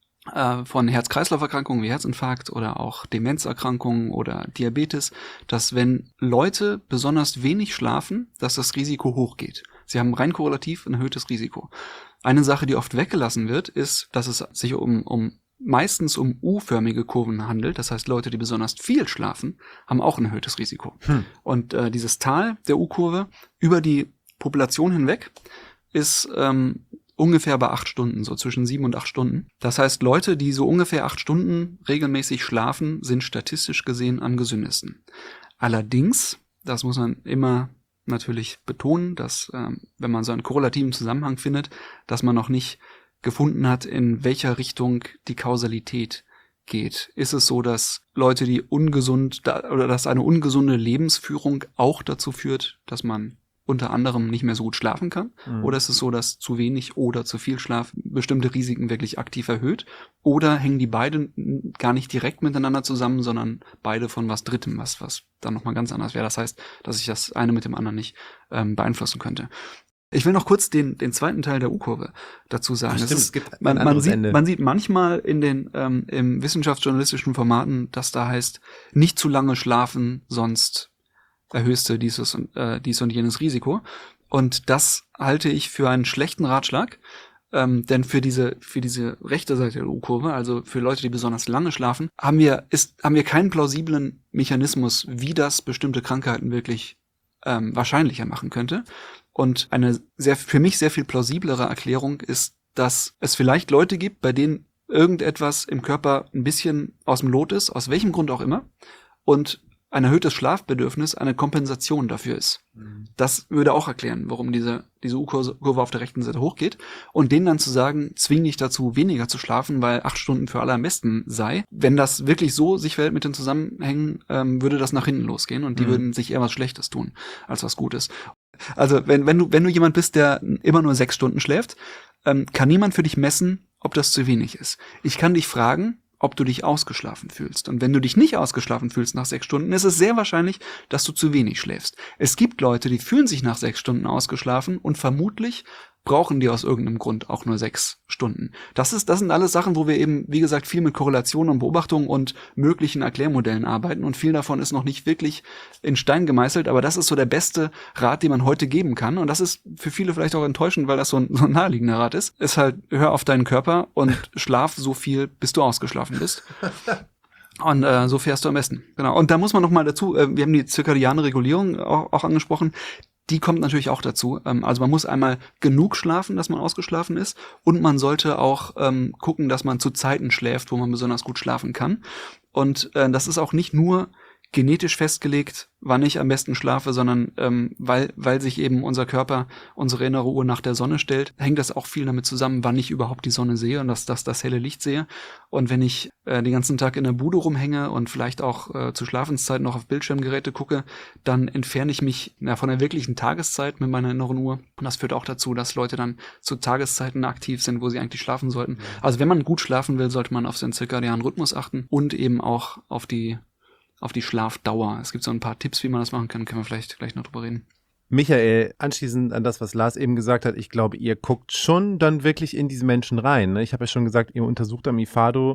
äh, von Herz-Kreislauf-Erkrankungen wie Herzinfarkt oder auch Demenzerkrankungen oder Diabetes, dass wenn Leute besonders wenig schlafen, dass das Risiko hochgeht. Sie haben rein korrelativ ein erhöhtes Risiko. Eine Sache, die oft weggelassen wird, ist, dass es sich um, um meistens um U-förmige Kurven handelt. Das heißt, Leute, die besonders viel schlafen, haben auch ein erhöhtes Risiko. Hm. Und äh, dieses Tal der U-Kurve über die Population hinweg ist ähm, ungefähr bei acht Stunden, so zwischen sieben und acht Stunden. Das heißt, Leute, die so ungefähr acht Stunden regelmäßig schlafen, sind statistisch gesehen am gesündesten. Allerdings, das muss man immer natürlich betonen, dass ähm, wenn man so einen korrelativen Zusammenhang findet, dass man noch nicht gefunden hat, in welcher Richtung die Kausalität geht. Ist es so, dass Leute, die ungesund oder dass eine ungesunde Lebensführung auch dazu führt, dass man unter anderem nicht mehr so gut schlafen kann? Mhm. Oder ist es so, dass zu wenig oder zu viel Schlaf bestimmte Risiken wirklich aktiv erhöht? Oder hängen die beiden gar nicht direkt miteinander zusammen, sondern beide von was Drittem, was, was dann nochmal ganz anders wäre? Das heißt, dass ich das eine mit dem anderen nicht ähm, beeinflussen könnte. Ich will noch kurz den, den zweiten Teil der U-Kurve dazu sagen. Ach, stimmt, ist, es gibt man, man, sieht, man sieht manchmal in den ähm, im wissenschaftsjournalistischen Formaten, dass da heißt, nicht zu lange schlafen, sonst erhöhst du dieses und, äh, dies und jenes Risiko. Und das halte ich für einen schlechten Ratschlag, ähm, denn für diese für diese rechte Seite der U-Kurve, also für Leute, die besonders lange schlafen, haben wir ist haben wir keinen plausiblen Mechanismus, wie das bestimmte Krankheiten wirklich ähm, wahrscheinlicher machen könnte. Und eine sehr für mich sehr viel plausiblere Erklärung ist, dass es vielleicht Leute gibt, bei denen irgendetwas im Körper ein bisschen aus dem Lot ist, aus welchem Grund auch immer, und ein erhöhtes Schlafbedürfnis eine Kompensation dafür ist. Mhm. Das würde auch erklären, warum diese diese U-Kurve auf der rechten Seite hochgeht. Und denen dann zu sagen, zwing dich dazu, weniger zu schlafen, weil acht Stunden für alle am besten sei. Wenn das wirklich so sich verhält mit den Zusammenhängen, ähm, würde das nach hinten losgehen und die mhm. würden sich eher was Schlechtes tun, als was Gutes. Also wenn wenn du wenn du jemand bist, der immer nur sechs Stunden schläft, ähm, kann niemand für dich messen, ob das zu wenig ist. Ich kann dich fragen, ob du dich ausgeschlafen fühlst. Und wenn du dich nicht ausgeschlafen fühlst nach sechs Stunden, ist es sehr wahrscheinlich, dass du zu wenig schläfst. Es gibt Leute, die fühlen sich nach sechs Stunden ausgeschlafen und vermutlich brauchen die aus irgendeinem Grund auch nur sechs Stunden. Das ist, das sind alles Sachen, wo wir eben, wie gesagt, viel mit Korrelation und Beobachtung und möglichen Erklärmodellen arbeiten und viel davon ist noch nicht wirklich in Stein gemeißelt, aber das ist so der beste Rat, den man heute geben kann und das ist für viele vielleicht auch enttäuschend, weil das so ein, so ein naheliegender Rat ist. Ist halt, hör auf deinen Körper und schlaf so viel, bis du ausgeschlafen bist. Und äh, so fährst du am besten. Genau. Und da muss man noch mal dazu, äh, wir haben die zirkadiane Regulierung auch, auch angesprochen. Die kommt natürlich auch dazu. Also man muss einmal genug schlafen, dass man ausgeschlafen ist und man sollte auch ähm, gucken, dass man zu Zeiten schläft, wo man besonders gut schlafen kann. Und äh, das ist auch nicht nur genetisch festgelegt, wann ich am besten schlafe, sondern ähm, weil weil sich eben unser Körper, unsere innere Uhr nach der Sonne stellt, hängt das auch viel damit zusammen, wann ich überhaupt die Sonne sehe und dass das das helle Licht sehe. Und wenn ich äh, den ganzen Tag in der Bude rumhänge und vielleicht auch äh, zu Schlafenszeit noch auf Bildschirmgeräte gucke, dann entferne ich mich ja, von der wirklichen Tageszeit mit meiner inneren Uhr. Und das führt auch dazu, dass Leute dann zu Tageszeiten aktiv sind, wo sie eigentlich schlafen sollten. Also wenn man gut schlafen will, sollte man auf den zirkadianen Rhythmus achten und eben auch auf die auf die Schlafdauer. Es gibt so ein paar Tipps, wie man das machen kann, können wir vielleicht gleich noch drüber reden. Michael, anschließend an das, was Lars eben gesagt hat, ich glaube, ihr guckt schon dann wirklich in diese Menschen rein. Ne? Ich habe ja schon gesagt, ihr untersucht am IFADO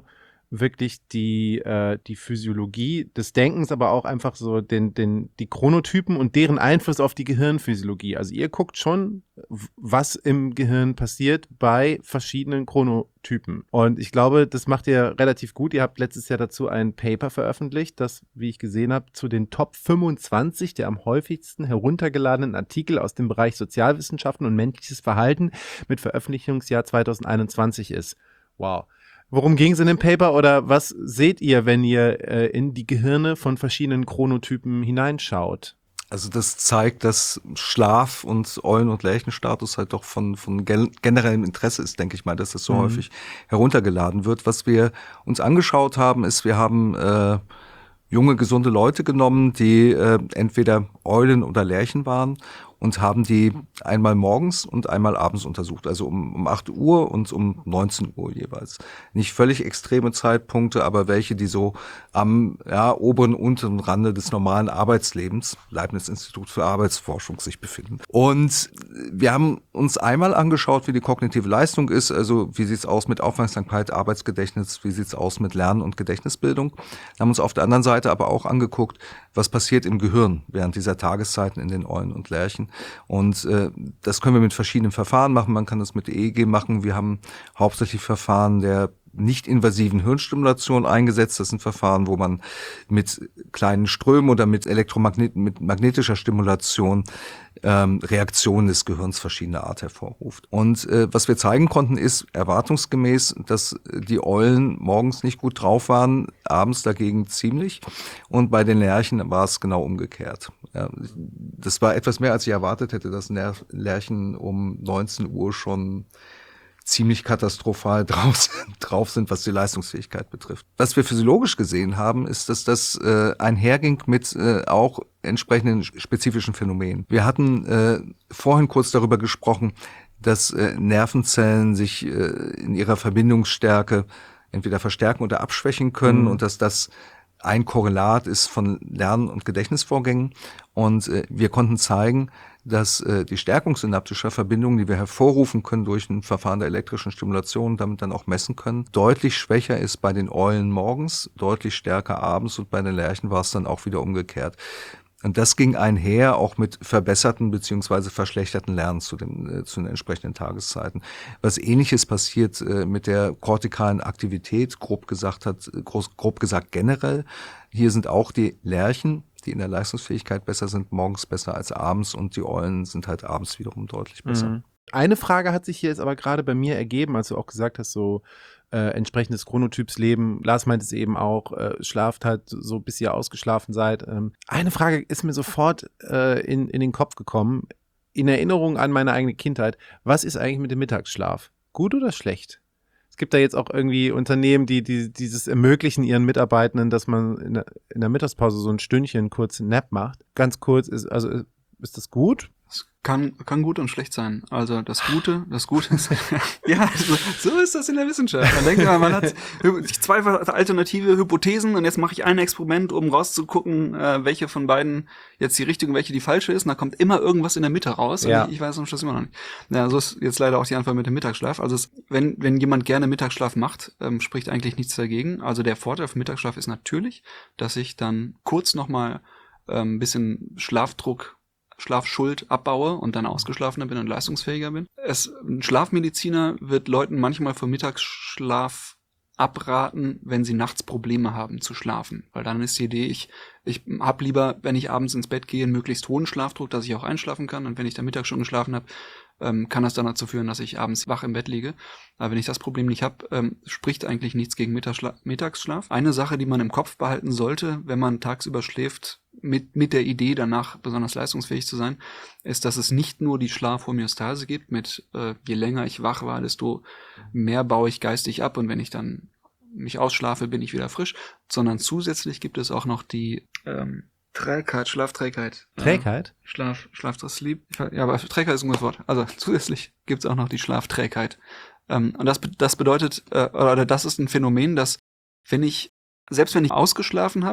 wirklich die, äh, die Physiologie des Denkens, aber auch einfach so den, den, die Chronotypen und deren Einfluss auf die Gehirnphysiologie. Also ihr guckt schon, was im Gehirn passiert bei verschiedenen Chronotypen. Und ich glaube, das macht ihr relativ gut. Ihr habt letztes Jahr dazu ein Paper veröffentlicht, das, wie ich gesehen habe, zu den Top fünfundzwanzig der am häufigsten heruntergeladenen Artikel aus dem Bereich Sozialwissenschaften und menschliches Verhalten mit Veröffentlichungsjahr zwanzig einundzwanzig ist. Wow. Worum ging es in dem Paper oder was seht ihr, wenn ihr äh, in die Gehirne von verschiedenen Chronotypen hineinschaut? Also das zeigt, dass Schlaf und Eulen- und Lerchenstatus halt doch von, von gen- generellem Interesse ist, denke ich mal, dass das so mhm. häufig heruntergeladen wird. Was wir uns angeschaut haben, ist, wir haben äh, junge, gesunde Leute genommen, die äh, entweder Eulen oder Lerchen waren und haben die einmal morgens und einmal abends untersucht, also um, um acht Uhr und um neunzehn Uhr jeweils. Nicht völlig extreme Zeitpunkte, aber welche, die so am ja, oberen, unteren Rande des normalen Arbeitslebens, Leibniz-Institut für Arbeitsforschung, sich befinden. Und wir haben uns einmal angeschaut, wie die kognitive Leistung ist, also wie sieht's aus mit Aufmerksamkeit, Arbeitsgedächtnis, wie sieht's aus mit Lernen und Gedächtnisbildung. Wir haben uns auf der anderen Seite aber auch angeguckt, was passiert im Gehirn während dieser Tageszeiten in den Eulen und Lerchen. Und äh, das können wir mit verschiedenen Verfahren machen. Man kann das mit E E G machen. Wir haben hauptsächlich Verfahren der nicht-invasiven Hirnstimulation eingesetzt. Das sind Verfahren, wo man mit kleinen Strömen oder mit Elektromagnet mit magnetischer Stimulation ähm, Reaktionen des Gehirns verschiedener Art hervorruft. Und äh, was wir zeigen konnten, ist erwartungsgemäß, dass die Eulen morgens nicht gut drauf waren, abends dagegen ziemlich. Und bei den Lerchen war es genau umgekehrt. Ja, das war etwas mehr, als ich erwartet hätte, dass Lerchen um neunzehn Uhr schon ziemlich katastrophal drauf, drauf sind, was die Leistungsfähigkeit betrifft. Was wir physiologisch gesehen haben, ist, dass das äh, einherging mit äh, auch entsprechenden spezifischen Phänomenen. Wir hatten äh, vorhin kurz darüber gesprochen, dass äh, Nervenzellen sich äh, in ihrer Verbindungsstärke entweder verstärken oder abschwächen können mhm. und dass das ein Korrelat ist von Lern- und Gedächtnisvorgängen. Und äh, wir konnten zeigen, dass äh, die Stärkung synaptischer Verbindungen, die wir hervorrufen können durch ein Verfahren der elektrischen Stimulation, damit dann auch messen können, deutlich schwächer ist bei den Eulen morgens, deutlich stärker abends und bei den Lerchen war es dann auch wieder umgekehrt. Und das ging einher auch mit verbesserten beziehungsweise verschlechterten Lernen zu den, äh, zu den entsprechenden Tageszeiten. Was Ähnliches passiert äh, mit der kortikalen Aktivität, grob gesagt hat, groß, grob gesagt generell. Hier sind auch die Lerchen, die in der Leistungsfähigkeit besser sind, morgens besser als abends und die Eulen sind halt abends wiederum deutlich besser. Mhm. Eine Frage hat sich hier jetzt aber gerade bei mir ergeben, als du auch gesagt hast, so äh, entsprechendes Chronotypsleben. Lars meint es eben auch, äh, schlaft halt so, bis ihr ausgeschlafen seid. Ähm, eine Frage ist mir sofort äh, in, in den Kopf gekommen, in Erinnerung an meine eigene Kindheit. Was ist eigentlich mit dem Mittagsschlaf? Gut oder schlecht? Es gibt da jetzt auch irgendwie Unternehmen, die, die dieses ermöglichen ihren Mitarbeitenden, dass man in der, in der Mittagspause so ein Stündchen kurz einen Nap macht. Ganz kurz, ist, also ist das gut? Es kann, kann gut und schlecht sein. Also das Gute, das Gute ist, ja, so, so ist das in der Wissenschaft. Man denkt immer, man hat zwei alternative Hypothesen und jetzt mache ich ein Experiment, um rauszugucken, äh, welche von beiden jetzt die richtige und welche die falsche ist. Und da kommt immer irgendwas in der Mitte raus. Ja. Und ich, ich weiß am Schluss immer noch nicht. Ja, so ist jetzt leider auch die Antwort mit dem Mittagsschlaf. Also es, wenn, wenn jemand gerne Mittagsschlaf macht, ähm, spricht eigentlich nichts dagegen. Also der Vorteil vom Mittagsschlaf ist natürlich, dass ich dann kurz nochmal ein ähm, bisschen Schlafdruck Schlafschuld abbaue und dann ausgeschlafener bin und leistungsfähiger bin. Es, ein Schlafmediziner wird Leuten manchmal vom Mittagsschlaf abraten, wenn sie nachts Probleme haben zu schlafen. Weil dann ist die Idee, ich, ich habe lieber, wenn ich abends ins Bett gehe, einen möglichst hohen Schlafdruck, dass ich auch einschlafen kann. Und wenn ich dann mittags schon geschlafen habe, ähm, kann das dann dazu führen, dass ich abends wach im Bett liege. Aber wenn ich das Problem nicht habe, ähm, spricht eigentlich nichts gegen Mittagsschla- Mittagsschlaf. Eine Sache, die man im Kopf behalten sollte, wenn man tagsüber schläft, mit mit der Idee, danach besonders leistungsfähig zu sein, ist, dass es nicht nur die Schlafhomöostase gibt, mit äh, je länger ich wach war, desto mehr baue ich geistig ab und wenn ich dann mich ausschlafe, bin ich wieder frisch, sondern zusätzlich gibt es auch noch die ähm, Trägheit, Schlafträgheit. Trägheit? Äh, Schlaf, Schlaf, Sleep. Ja, aber Trägheit ist ein gutes Wort. Also zusätzlich gibt es auch noch die Schlafträgheit. Ähm, und das, das bedeutet, äh, oder das ist ein Phänomen, dass wenn ich, selbst wenn ich ausgeschlafen habe,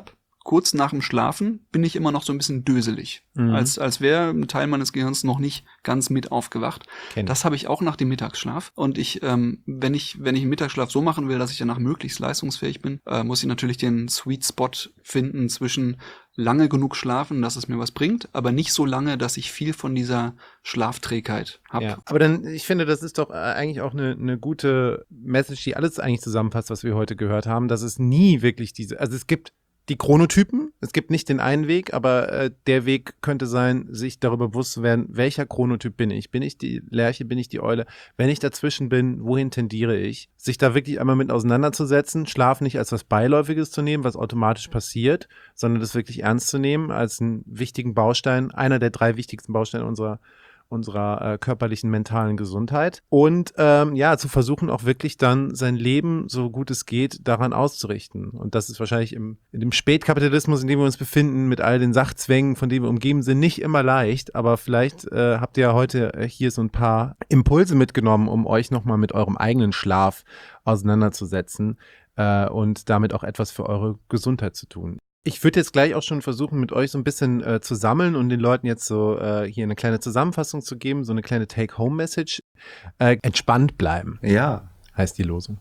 kurz nach dem Schlafen bin ich immer noch so ein bisschen döselig. Mhm. Als, als wäre ein Teil meines Gehirns noch nicht ganz mit aufgewacht. Kenn. Das habe ich auch nach dem Mittagsschlaf. Und ich, ähm, wenn ich, wenn ich einen Mittagsschlaf so machen will, dass ich danach möglichst leistungsfähig bin, äh, muss ich natürlich den Sweet Spot finden zwischen lange genug schlafen, dass es mir was bringt, aber nicht so lange, dass ich viel von dieser Schlafträgheit habe. Ja, aber dann, ich finde, das ist doch eigentlich auch eine, eine gute Message, die alles eigentlich zusammenfasst, was wir heute gehört haben, dass es nie wirklich diese, also es gibt die Chronotypen, es gibt nicht den einen Weg, aber äh, der Weg könnte sein, sich darüber bewusst zu werden, welcher Chronotyp bin ich? Bin ich die Lerche, bin ich die Eule? Wenn ich dazwischen bin, wohin tendiere ich? Sich da wirklich einmal mit auseinanderzusetzen, Schlaf nicht als was Beiläufiges zu nehmen, was automatisch passiert, sondern das wirklich ernst zu nehmen als einen wichtigen Baustein, einer der drei wichtigsten Bausteine unserer unserer äh, körperlichen, mentalen Gesundheit und ähm, ja, zu versuchen auch wirklich dann sein Leben, so gut es geht, daran auszurichten. Und das ist wahrscheinlich im, in dem Spätkapitalismus, in dem wir uns befinden, mit all den Sachzwängen, von denen wir umgeben sind, nicht immer leicht, aber vielleicht äh, habt ihr ja heute hier so ein paar Impulse mitgenommen, um euch nochmal mit eurem eigenen Schlaf auseinanderzusetzen äh, und damit auch etwas für eure Gesundheit zu tun. Ich würde jetzt gleich auch schon versuchen, mit euch so ein bisschen äh, zu sammeln und den Leuten jetzt so äh, hier eine kleine Zusammenfassung zu geben, so eine kleine Take-Home-Message. Äh, entspannt bleiben. Ja. Heißt die Losung.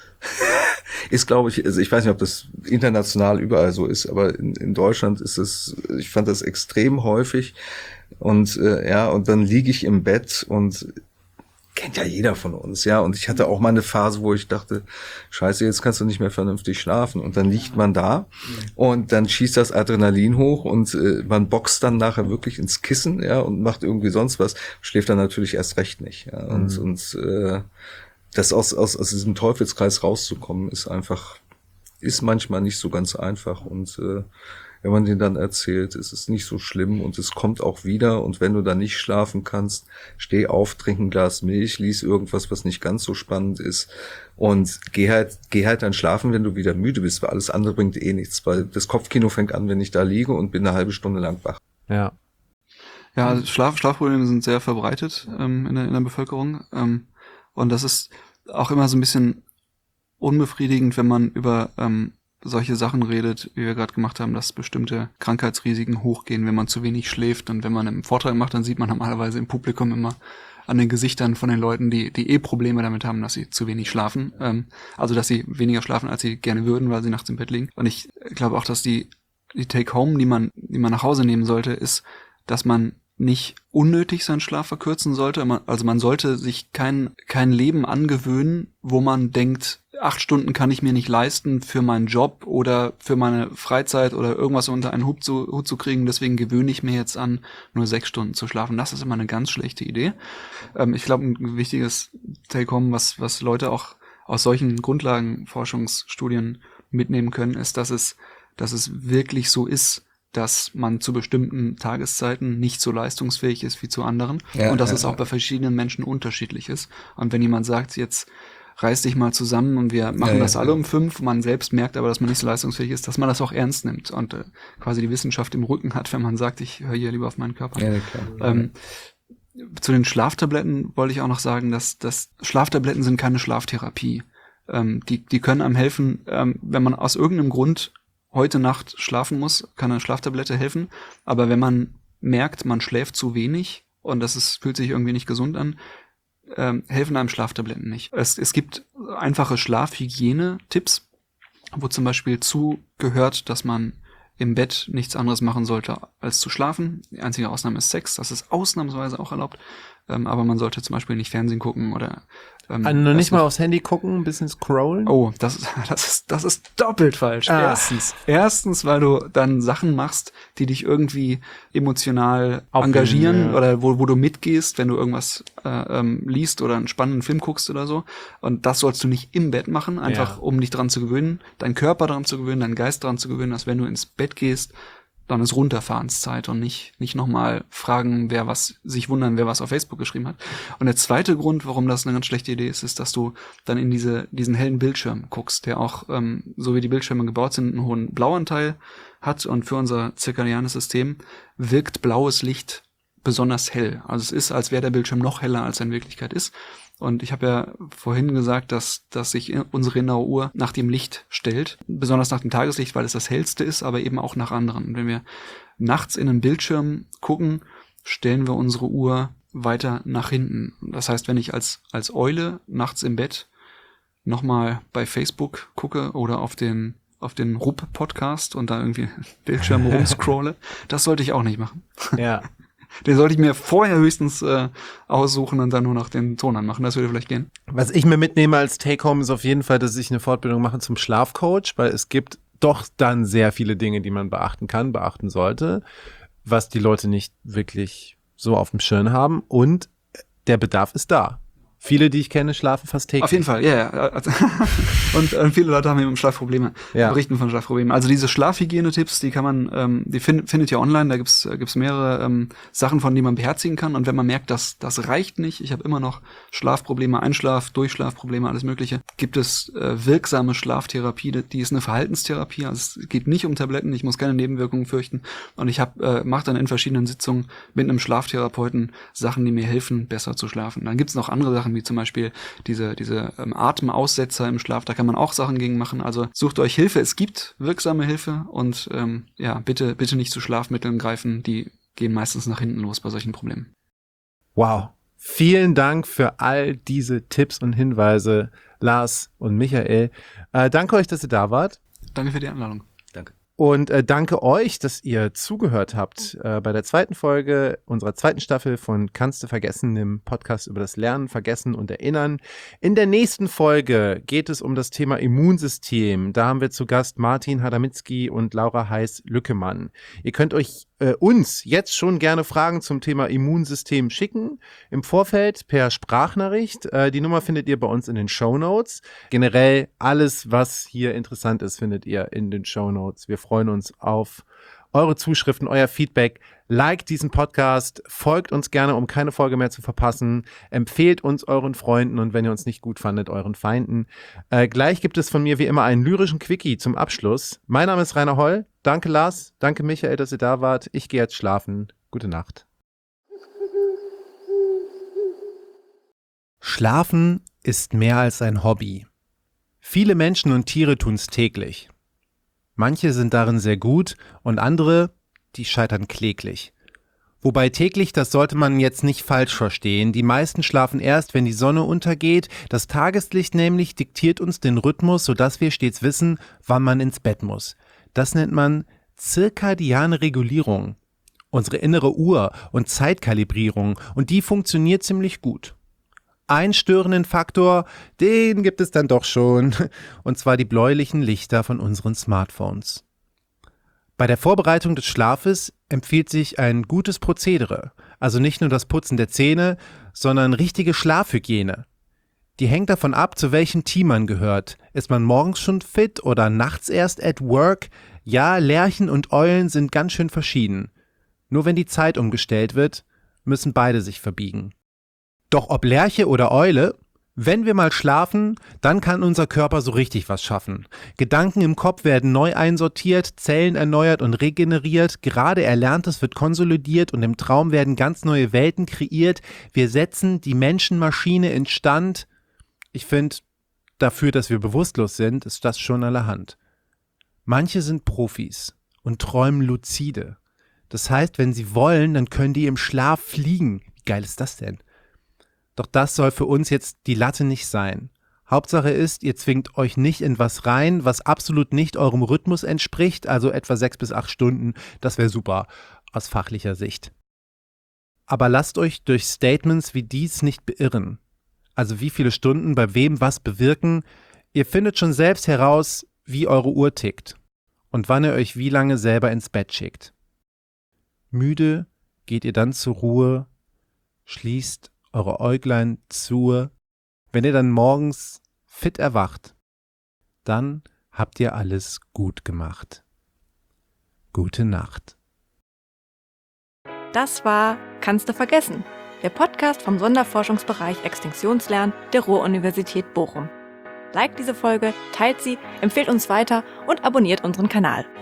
Ist, glaube ich, also ich weiß nicht, ob das international überall so ist, aber in, in Deutschland ist es, ich fand das extrem häufig und äh, ja, und dann liege ich im Bett und kennt ja jeder von uns, ja. Und ich hatte auch mal eine Phase, wo ich dachte, scheiße, jetzt kannst du nicht mehr vernünftig schlafen. Und dann liegt man da und dann schießt das Adrenalin hoch und äh, man boxt dann nachher wirklich ins Kissen, ja, und macht irgendwie sonst was, schläft dann natürlich erst recht nicht. Ja. Und, mhm. und äh, das aus, aus, aus diesem Teufelskreis rauszukommen, ist einfach, ist manchmal nicht so ganz einfach. Und äh, wenn man den dann erzählt, ist es nicht so schlimm und es kommt auch wieder. Und wenn du dann nicht schlafen kannst, steh auf, trink ein Glas Milch, lies irgendwas, was nicht ganz so spannend ist und geh halt, geh halt dann schlafen, wenn du wieder müde bist, weil alles andere bringt eh nichts, weil das Kopfkino fängt an, wenn ich da liege und bin eine halbe Stunde lang wach. Ja. Ja, also Schlaf, Schlafprobleme sind sehr verbreitet ähm, in, der, in der Bevölkerung ähm, und das ist auch immer so ein bisschen unbefriedigend, wenn man über ähm, solche Sachen redet, wie wir gerade gemacht haben, dass bestimmte Krankheitsrisiken hochgehen, wenn man zu wenig schläft. Und wenn man einen Vortrag macht, dann sieht man normalerweise im Publikum immer an den Gesichtern von den Leuten, die die eh Probleme damit haben, dass sie zu wenig schlafen. Ähm, also, dass sie weniger schlafen, als sie gerne würden, weil sie nachts im Bett liegen. Und ich glaube auch, dass die, die Take-Home, die man, die man nach Hause nehmen sollte, ist, dass man nicht unnötig seinen Schlaf verkürzen sollte. Also man sollte sich kein, kein Leben angewöhnen, wo man denkt, acht Stunden kann ich mir nicht leisten für meinen Job oder für meine Freizeit oder irgendwas unter einen Hut zu, Hut zu kriegen. Deswegen gewöhne ich mir jetzt an, nur sechs Stunden zu schlafen. Das ist immer eine ganz schlechte Idee. Ähm, ich glaube, ein wichtiges Take-Home, was, was Leute auch aus solchen Grundlagenforschungsstudien mitnehmen können, ist, dass es, dass es wirklich so ist, dass man zu bestimmten Tageszeiten nicht so leistungsfähig ist wie zu anderen ja, und dass ja, es auch ja. bei verschiedenen Menschen unterschiedlich ist. Und wenn jemand sagt, jetzt reiß dich mal zusammen und wir machen ja, das ja, alle ja. um fünf, man selbst merkt aber, dass man nicht so leistungsfähig ist, dass man das auch ernst nimmt und äh, quasi die Wissenschaft im Rücken hat, wenn man sagt, ich höre hier lieber auf meinen Körper. Ja, klar. Ähm, zu den Schlaftabletten wollte ich auch noch sagen, dass, dass Schlaftabletten sind keine Schlaftherapie. Ähm, die, die können einem helfen, ähm, wenn man aus irgendeinem Grund heute Nacht schlafen muss, kann eine Schlaftablette helfen. Aber wenn man merkt, man schläft zu wenig und das ist, fühlt sich irgendwie nicht gesund an, ähm, helfen einem Schlaftabletten nicht. Es, es gibt einfache Schlafhygiene-Tipps, wo zum Beispiel zugehört, dass man im Bett nichts anderes machen sollte, als zu schlafen. Die einzige Ausnahme ist Sex, das ist ausnahmsweise auch erlaubt. Ähm, aber man sollte zum Beispiel nicht Fernsehen gucken oder ähm, also noch nicht mal aufs Handy gucken, ein bisschen scrollen? Oh, das, das, ist, das ist doppelt falsch. Ah. Erstens, erstens, weil du dann Sachen machst, die dich irgendwie emotional Aufnehmen, engagieren ja. oder wo, wo du mitgehst, wenn du irgendwas äh, ähm, liest oder einen spannenden Film guckst oder so. Und das sollst du nicht im Bett machen, einfach ja. um dich dran zu gewöhnen, deinen Körper dran zu gewöhnen, deinen Geist dran zu gewöhnen, dass wenn du ins Bett gehst, dann ist Runterfahrenszeit und nicht nicht nochmal fragen, wer was, sich wundern, wer was auf Facebook geschrieben hat. Und der zweite Grund, warum das eine ganz schlechte Idee ist, ist, dass du dann in diese diesen hellen Bildschirm guckst, der auch, ähm, so wie die Bildschirme gebaut sind, einen hohen Blauanteil hat und für unser zirkadianes System wirkt blaues Licht besonders hell. Also es ist, als wäre der Bildschirm noch heller, als er in Wirklichkeit ist. Und ich habe ja vorhin gesagt, dass, dass sich unsere innere Uhr nach dem Licht stellt, besonders nach dem Tageslicht, weil es das hellste ist, aber eben auch nach anderen. Und wenn wir nachts in einen Bildschirm gucken, stellen wir unsere Uhr weiter nach hinten. Das heißt, wenn ich als, als Eule nachts im Bett nochmal bei Facebook gucke oder auf den, auf den Rupp-Podcast und da irgendwie Bildschirm rumscrolle, das sollte ich auch nicht machen. Ja. Den sollte ich mir vorher höchstens äh, aussuchen und dann nur noch den Ton anmachen. Das würde vielleicht gehen. Was ich mir mitnehme als Take-Home ist auf jeden Fall, dass ich eine Fortbildung mache zum Schlafcoach, weil es gibt doch dann sehr viele Dinge, die man beachten kann, beachten sollte, was die Leute nicht wirklich so auf dem Schirm haben. Und der Bedarf ist da. Viele, die ich kenne, schlafen fast täglich. Auf jeden Fall, ja, ja. Und äh, viele Leute haben eben Schlafprobleme, ja. berichten von Schlafproblemen. Also diese Schlafhygiene-Tipps, die kann man, ähm, die find, findet ihr online, da gibt's gibt's mehrere ähm, Sachen, von denen man beherzigen kann. Und wenn man merkt, dass das reicht nicht, ich habe immer noch Schlafprobleme, Einschlaf, Durchschlafprobleme, alles mögliche, gibt es äh, wirksame Schlaftherapie, die ist eine Verhaltenstherapie, also es geht nicht um Tabletten, ich muss keine Nebenwirkungen fürchten. Und ich hab, äh, mache dann in verschiedenen Sitzungen mit einem Schlaftherapeuten Sachen, die mir helfen, besser zu schlafen. Dann gibt's noch andere Sachen, wie zum Beispiel diese diese ähm, Atemaussetzer im Schlaf, da kann man auch Sachen gegen machen. Also sucht euch Hilfe, es gibt wirksame Hilfe und ähm, ja, bitte bitte nicht zu Schlafmitteln greifen, die gehen meistens nach hinten los bei solchen Problemen. Wow, vielen Dank für all diese Tipps und Hinweise, Lars und Michael. Äh, danke euch, dass ihr da wart. Danke für die Einladung. Danke. Und äh, danke euch, dass ihr zugehört habt äh, bei der zweiten Folge unserer zweiten Staffel von Kannst du vergessen, dem Podcast über das Lernen, Vergessen und Erinnern. In der nächsten Folge geht es um das Thema Immunsystem. Da haben wir zu Gast Martin Hadamitzki und Laura Heiß-Lückemann. Ihr könnt euch äh, uns jetzt schon gerne Fragen zum Thema Immunsystem schicken. Im Vorfeld per Sprachnachricht. Äh, die Nummer findet ihr bei uns in den Shownotes. Generell alles, was hier interessant ist, findet ihr in den Shownotes. Wir freuen uns auf eure Zuschriften, euer Feedback. Liked diesen Podcast, folgt uns gerne, um keine Folge mehr zu verpassen. Empfehlt uns euren Freunden und wenn ihr uns nicht gut fandet, euren Feinden. Äh, gleich gibt es von mir wie immer einen lyrischen Quickie zum Abschluss. Mein Name ist Rainer Holl. Danke Lars, danke Michael, dass ihr da wart. Ich gehe jetzt schlafen. Gute Nacht. Schlafen ist mehr als ein Hobby. Viele Menschen und Tiere tun es täglich. Manche sind darin sehr gut und andere, die scheitern kläglich. Wobei täglich, das sollte man jetzt nicht falsch verstehen. Die meisten schlafen erst, wenn die Sonne untergeht. Das Tageslicht nämlich diktiert uns den Rhythmus, sodass wir stets wissen, wann man ins Bett muss. Das nennt man zirkadiane Regulierung. Unsere innere Uhr und Zeitkalibrierung. Und die funktioniert ziemlich gut. Einen störenden Faktor, den gibt es dann doch schon, und zwar die bläulichen Lichter von unseren Smartphones. Bei der Vorbereitung des Schlafes empfiehlt sich ein gutes Prozedere, also nicht nur das Putzen der Zähne, sondern richtige Schlafhygiene. Die hängt davon ab, zu welchem Team man gehört. Ist man morgens schon fit oder nachts erst at work? Ja, Lerchen und Eulen sind ganz schön verschieden. Nur wenn die Zeit umgestellt wird, müssen beide sich verbiegen. Doch ob Lerche oder Eule, wenn wir mal schlafen, dann kann unser Körper so richtig was schaffen. Gedanken im Kopf werden neu einsortiert, Zellen erneuert und regeneriert, gerade Erlerntes wird konsolidiert und im Traum werden ganz neue Welten kreiert. Wir setzen die Menschenmaschine instand. Ich finde, dafür, dass wir bewusstlos sind, ist das schon allerhand. Manche sind Profis und träumen luzide. Das heißt, wenn sie wollen, dann können die im Schlaf fliegen. Wie geil ist das denn? Doch das soll für uns jetzt die Latte nicht sein. Hauptsache ist, ihr zwingt euch nicht in was rein, was absolut nicht eurem Rhythmus entspricht, also etwa sechs bis acht Stunden. Das wäre super aus fachlicher Sicht. Aber lasst euch durch Statements wie dies nicht beirren. Also wie viele Stunden bei wem was bewirken. Ihr findet schon selbst heraus, wie eure Uhr tickt und wann ihr euch wie lange selber ins Bett schickt. Müde geht ihr dann zur Ruhe, schließt eure Äuglein zu. Wenn ihr dann morgens fit erwacht, dann habt ihr alles gut gemacht. Gute Nacht. Das war Kannst du vergessen? Der Podcast vom Sonderforschungsbereich Extinktionslernen der Ruhr-Universität Bochum. Liked diese Folge, teilt sie, empfehlt uns weiter und abonniert unseren Kanal.